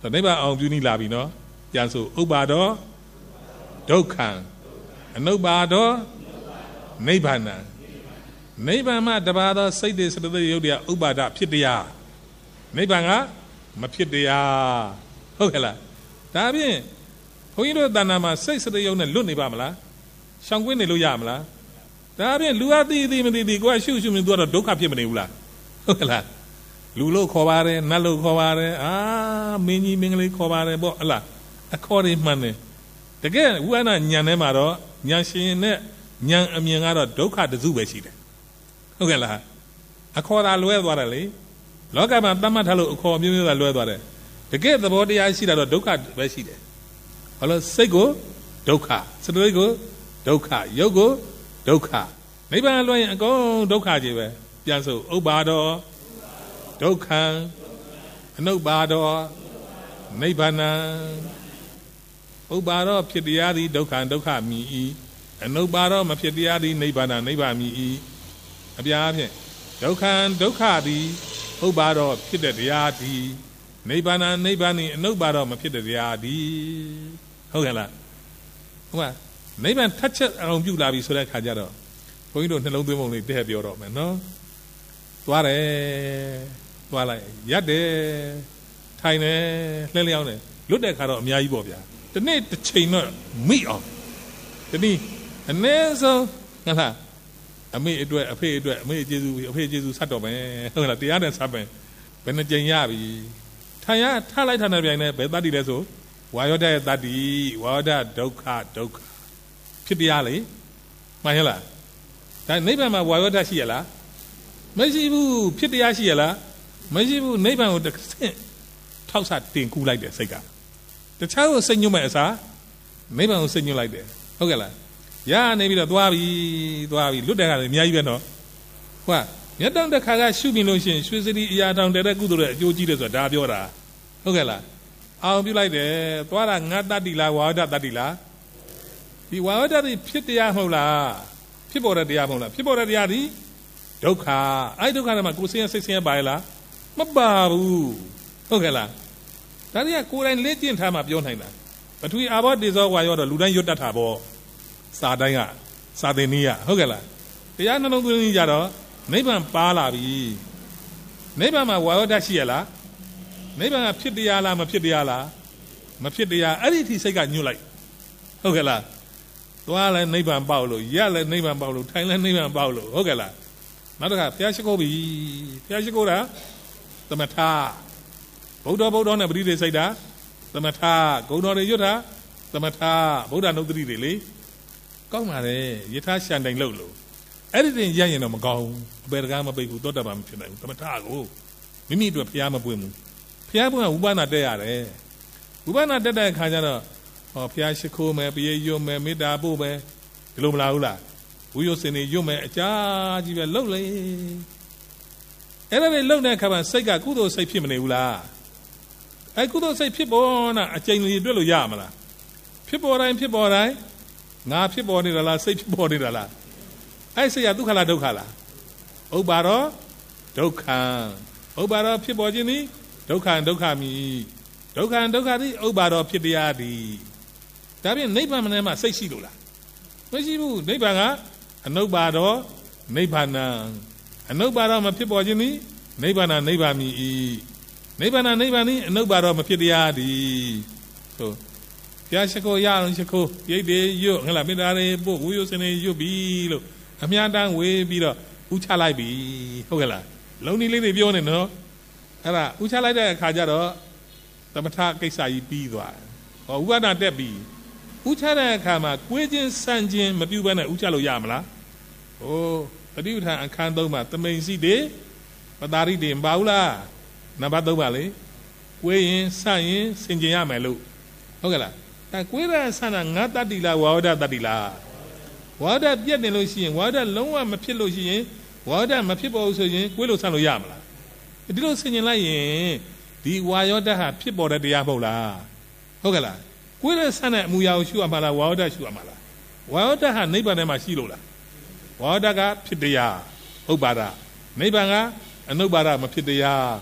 နိဗ္ဗာန်အောင်ပြုနေလာပြီနော်ပြန်ဆိုဥပ္ပါဒောဒုက္ခံအနုပ္ပါဒောနိဗ္ဗာန်နိဗ္ဗာန်မှာတပါးသောစိတ်တွေစတသိက်ရုပ်တွေကဥပ္ပါဒဖြစ်တရားနိဗ္ဗာန်ကမဖြစ်တရားဟုတ်ကဲ့လားဒါဖြင့်ဘုန်းကြီးတို့တဏ္ဍာမှာစိတ်စတသိက်ရုပ်နဲ့လွတ်နေပါမလားရှောင်ကွင်းနေလို့ရမလားဒါဖြင့်လူအသိသိမသိသိကိုယ်ကရှုရှုမြင်သွားတော့ဒုက္ခဖြစ်မနေဘူးလားဟုတ်ကဲ့လားလူလို့ခေါ်ပါတယ်နတ်လို့ခေါ်ပါတယ်မင်းကြီးမင်းကလေးခေါ်ပါတယ်ပေါ့ဟလားအခေါ်တွေမှန်တယ်တကယ်ဝိပဿနာဉာဏ်ထဲမှာတော့ဉာဏ်ရှင်နဲ့ဉာဏ်အမြင်ကတော့ဒုက္ခတစုပဲရှိတယ်ဟုတ်ကဲ့လားအခေါ်သာလွဲသွားတယ်လေလောကမှာတတ်မှတ်ထားလို့အခေါ်မျိုးမျိုးသာလွဲသွားတယ်တကယ်သဘောတရားရှိတာတော့ဒုက္ခပဲရှိတယ်ဘာလို့စိတ်ကိုဒုက္ခစတသိက်ကိုဒုက္ခရုပ်ကိုဒုက္ခနိဗ္ဗာန်လွှဲရင်အကုန်ဒုက္ခကြီးပဲပြန်ဆိုဥပ္ပါဒောဒုက္ခံအနုပ္ပါဒောနိဗ္ဗာန်ဥပ္ပါဒောဖြစ်တရားသည်ဒုက္ခံဒုက္ခမြည်၏အနုပ္ပါဒောမဖြစ်တရားသည်နိဗ္ဗာန်နိဗ္ဗာန်မြည်၏အပြားဖြင့်ဒုက္ခံဒုက္ခသည်ဥပ္ပါဒောဖြစ်တဲ့တရားသည်နိဗ္ဗာန်နိဗ္ဗာန်အနုပ္ပါဒောမဖြစ်တဲ့တရားသည်ဟုတ်ကဲ့လားဟုတ်ပါနိဗ္ဗာန်ထက်ချက်အောင်ပြုလာပြီဆိုတဲ့အခါကျတော့ဘုန်းကြီးတို့နှလုံးသွင်းပုံလေးတည့်ပြောတော့မယ်နော်သွားတယ်သွားလိုက်ရက်တယ်ထိုင်တယ်လှဲလျောင်းတယ်လွတ်တဲ့အခါတော့အများကြီးပေါ့ဗျာဒီနေ့တစ်ချိန်တော့မိအောင်ဒီနေ့အနည်းဆုံးငါလားအမေအတွက်အဖေအတွက်အမေကျေးဇူးအဖေကျေးဇူးဆက်တော့မယ်ဟုတ်လားတရားနဲ့ဆက်မယ်ဘယ်နှကြိမ်ရပြီထိုင်ရထားလိုက်ထားတဲ့ပြိုင်နဲ့ဘယ်တတ်တည်လဲဆိုဝါယောဒရဲ့တတ်တည်ဝါယောဒဒုက္ခဒုက္ခဖြစ်တရားလေမှန်ရလားဒါနိဗ္ဗာန်မှာဝါယောဒရှိရလားမရှိဘူးဖြစ်တရားရှိရလားမရှိဘူးနိဗ္ဗာန်ကိုတစ်ဆင့်ထောက်ဆတင်ကူးလိုက်တယ်စိတ်ကတခြားကိုစိတ်ညွတ်မဲ့အစားနိဗ္ဗာန်ကိုစိတ်ညွတ်လိုက်တယ်ဟုတ်ကဲ့လားရနေပြီးတော့သွားပြီလွတ်တဲ့ခါလည်းအများကြီးပဲနော်ဟုတ်ကမြတ်တောင်တစ်ခါကရှုမြင်လို့ရှိရင်ရွှေစရီအရာတောင်တဲ့ကုသိုလ်ရဲ့အကျိုးကြီးတယ်ဆိုတာဒါပြောတာဟုတ်ကဲ့လားအောင်ပြုလိုက်တယ်သွားတာငါတတ္တိလားဝါဒတတ္တိလားဒီဝါဒတိဖြစ်တရားမဟုတ်လားဖြစ်ပေါ်တဲ့တရားမဟုတ်လားဖြစ်ပေါ်တဲ့တရားဒီဒုက္ခအဲ့ဒုက္ခထဲမှာကိုယ်ဆင်းရဲစိတ်ဆင်းရဲပါလားမပါဘူးဟုတ်ကဲ့လားဒါတွေကကိုယ်တိုင်လေ့ကျင့်ထားမှပြောနိုင်တာပထဝီအာဘောတေဇောဝါယောတော့လူတိုင်းရွတ်တတ်တာပေါ့စာတိုင်းကစာသင်နည်းကဟုတ်ကဲ့လားတရားနှလုံးသွင်းကြတော့နိဗ္ဗာန်ပါလာပြီနိဗ္ဗာန်မှာဝါယောဓာတ်ရှိရလားနိဗ္ဗာန်ကဖြစ်တရားလားမဖြစ်တရားလားမဖြစ်တရားအဲ့ဒီအထိစိတ်ကညှို့လိုက်ဟုတ်ကဲ့လားသွားလဲနိဗ္ဗာန်ပေါက်လို့ရက်လဲနိဗ္ဗာန်ပေါက်လို့ထိုင်လဲနိဗ္ဗာန်ပေါက်လို့ဟုတ်ကဲ့လားနောက်တစ်ခါဘုရားရှိခိုးပြီဘုရားရှိခိုးတာသမထဗုဒ္ဓနဲ့ပရိသေစိတ်တာသမထဂုဏ်တော်တွေရွတ်တာသမထဗုဒ္ဓနုဒ္ဓတိတွေလေကောင်းပါလေယထာရှန်တိုင်လို့လို့အဲ့ဒီတင်ရရင်တော့မကောင်းဘူးအပေတကားမပိတ်ဘူးသောတာပန်မဖြစ်နိုင်ဘူးသမထကိုမိမိအတွက်ဘုရားမပွင့်ဘူးဘုရားပွင့်ကဝိပဿနာတက်ရတယ်ဝိပဿနာတက်တဲ့အခါကျတော့ဘုရားရှိခိုးမယ်ပရိယွတ်မယ်မေတ္တာပို့မယ်ဒီလိုမလားဘူးလားဝိယုစင်နေရွတ်မယ်အကြာကြီးပဲလှုပ်လေအဲ့ဒါတွေလှုပ်တဲ့အခါမှာစိတ်ကကုသိုလ်စိတ်ဖြစ်မနေဘူးလားအဲ့ကုသိုလ်စိတ်ဖြစ်ပေါ်တာအကျဉ်းလေးတွေ့လို့ရမလားဖြစ်ပေါ်တိုင်းငါဖြစ်ပေါ်နေတာလားစိတ်ဖြစ်ပေါ်နေတာလားအဲ့စိတ်ကဒုက္ခလားဒုက္ခလားဥပ္ပါဒောဒုက္ခံဥပ္ပါဒောဖြစ်ပေါ်ခြင်းသည်ဒုက္ခဒုက္ခမိဒုက္ခဒုက္ခသည်ဥပ္ပါဒောဖြစ်တရားသည်ဒါဖြင့်နိဗ္ဗာန်ထဲမှာစိတ်ရှိလို့လားမရှိဘူးနိဗ္ဗာန်ကအနုပ္ပါဒောနိဗ္ဗာန်အနုပ္ပါဒောမဖြစ်ပေါ်ခြင်းသည်နိဗ္ဗာန်နိဗ္ဗာန်မိနိဗ္ဗာန်နိဗ္ဗာန်သည်အနုပ္ပါဒောမဖြစ်တရားသည်ဆိုဘုရားရှိခိုးရအောင်ရှိခိုးရိတ်တွေရွတ်ငါလားမေတ္တာတွေပို့ဝိယုစင်တွေရွတ်ပြီလို့အမြတ်တမ်းဝေးပြီးတော့ဥချလိုက်ပြီဟုတ်ကဲ့လားလုံနီလေးတွေပြောနေနော်အဲ့ဒါဥချလိုက်တဲ့အခါကျတော့သမထကိစ္စကြီးပြီးသွားတယ်ဟောဥပဒနာတက်ပြီဥချတဲ့အခါမှာကိုယ်ချင်းစံချင်းမပြုတ်ဘဲနဲ့ဥချလို့ရမလားဟိုပฏิပဌာန်အခန်း3မှာသမိန်စီတွေပတာရိတွေမပါဘူးလားနံပါတ်3ပါလေကိုယ်ရင်စံရင်စင်ကျင်ရမယ်လို့ဟုတ်ကဲ့လားဒါကိုယ်ရဆန္ဒငါတတ္တိလားဝါဝဒတတ္တိလားဝါဒပြတ်နေလို့ရှိရင်ဝါဒလုံးဝမဖြစ်လို့ရှိရင်ဝါဒမဖြစ်ပေါ်ဘူးဆိုရင်ကိုယ်လို့ဆန်းလို့ရမလားဒီလိုဆင်ញင်လိုက်ရင်ဒီဝါယောဓာတ်ဟာဖြစ်ပေါ်တဲ့တရားမဟုတ်လားဟုတ်ကဲ့လားကိုယ်ရဲ့ဆန်းတဲ့အမူအရာကိုရှုရမှာလားဝါယောဓာတ်ရှုရမှာလားဝါယောဓာတ်ဟာနိဗ္ဗာန်ထဲမှာရှိလို့လားဝါယောဓာတ်ကဖြစ်တရားဥပ္ပါဒနိဗ္ဗာန်ကအနုပ္ပါဒမဖြစ်တရား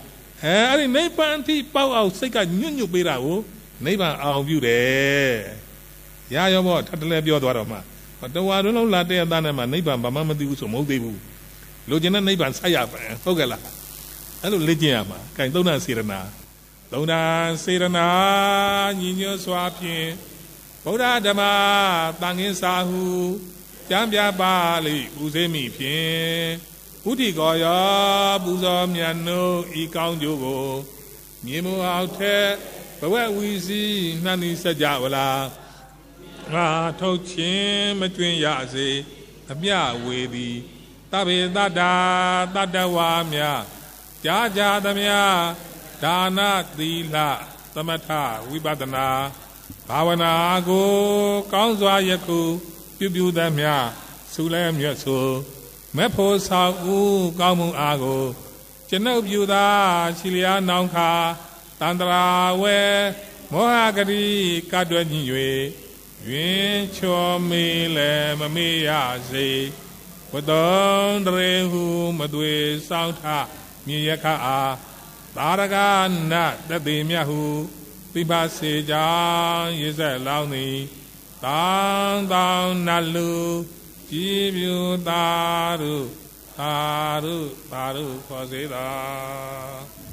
အဲ့ဒီနိဗ္ဗာန်အထိပေါက်အောင်စိတ်ကညွတ်ညွတ်ပေးတာကိုနိဗ္ဗာန်အောင်ပြုတယ်ရရောဘောထပ်တလဲပြောသွားတော့မှတဝါလုံးလာတဲ့သားနဲ့မှနိဗ္ဗာန်ဘာမှမသိဘူးဆိုမဟုတ်သေးဘူးလိုချင်တဲ့နိဗ္ဗာန်ဆက်ရပါဟုတ်ကဲ့လားအဲ့လိုလေ့ကျင့်ရမှာကဲသုံးနာစေရနာသုံးနာစေရနာညီညွတ်စွာဖြင့်ဗုဒ္ဓဓမ္မသံဃင်စာဟုကျမ်းပြပါလိပူဇေမိဖြင့်ဥတီကောယောပူဇော်မြတ်နို့ဤကောင်းကျိုးကိုမြေမအောက်ထက်ဘဝဝီစီနှံ့ဤစကြဝဠာငါထုတ်ခြင်းမကျွင်းရစေအမြဝေသည်တဗေတတ္တာတတ္တဝါများကြာကြာသမျှဒါနသီလသမထဝိပဿနာဘာဝနာကိုကောင်းစွာယခုပြုသမျှဆုလဲမြတ်ဆိုမဲ့ဖို့ဆောင်ဦးကောင်းမှုအားကိုကျွန်ုပ်ပြုသာရှိလျာနောင်ခါတန္တရာဝဲမောဟဂတိကတွယ်ညင်၍ယင်ချောမေးလည်းမမေးရစေဝတ္တုံတရေဟုမသွေဆောင်ထမြေယခအားသာရကနတတိမြတ်ဟုပိပါစေကြောင့်ရေဆက်လောင်းသည်တောင်းတောင်းနတ်လူကြည်ပြူသာရုသာရုသာရုခေါ်စေသာ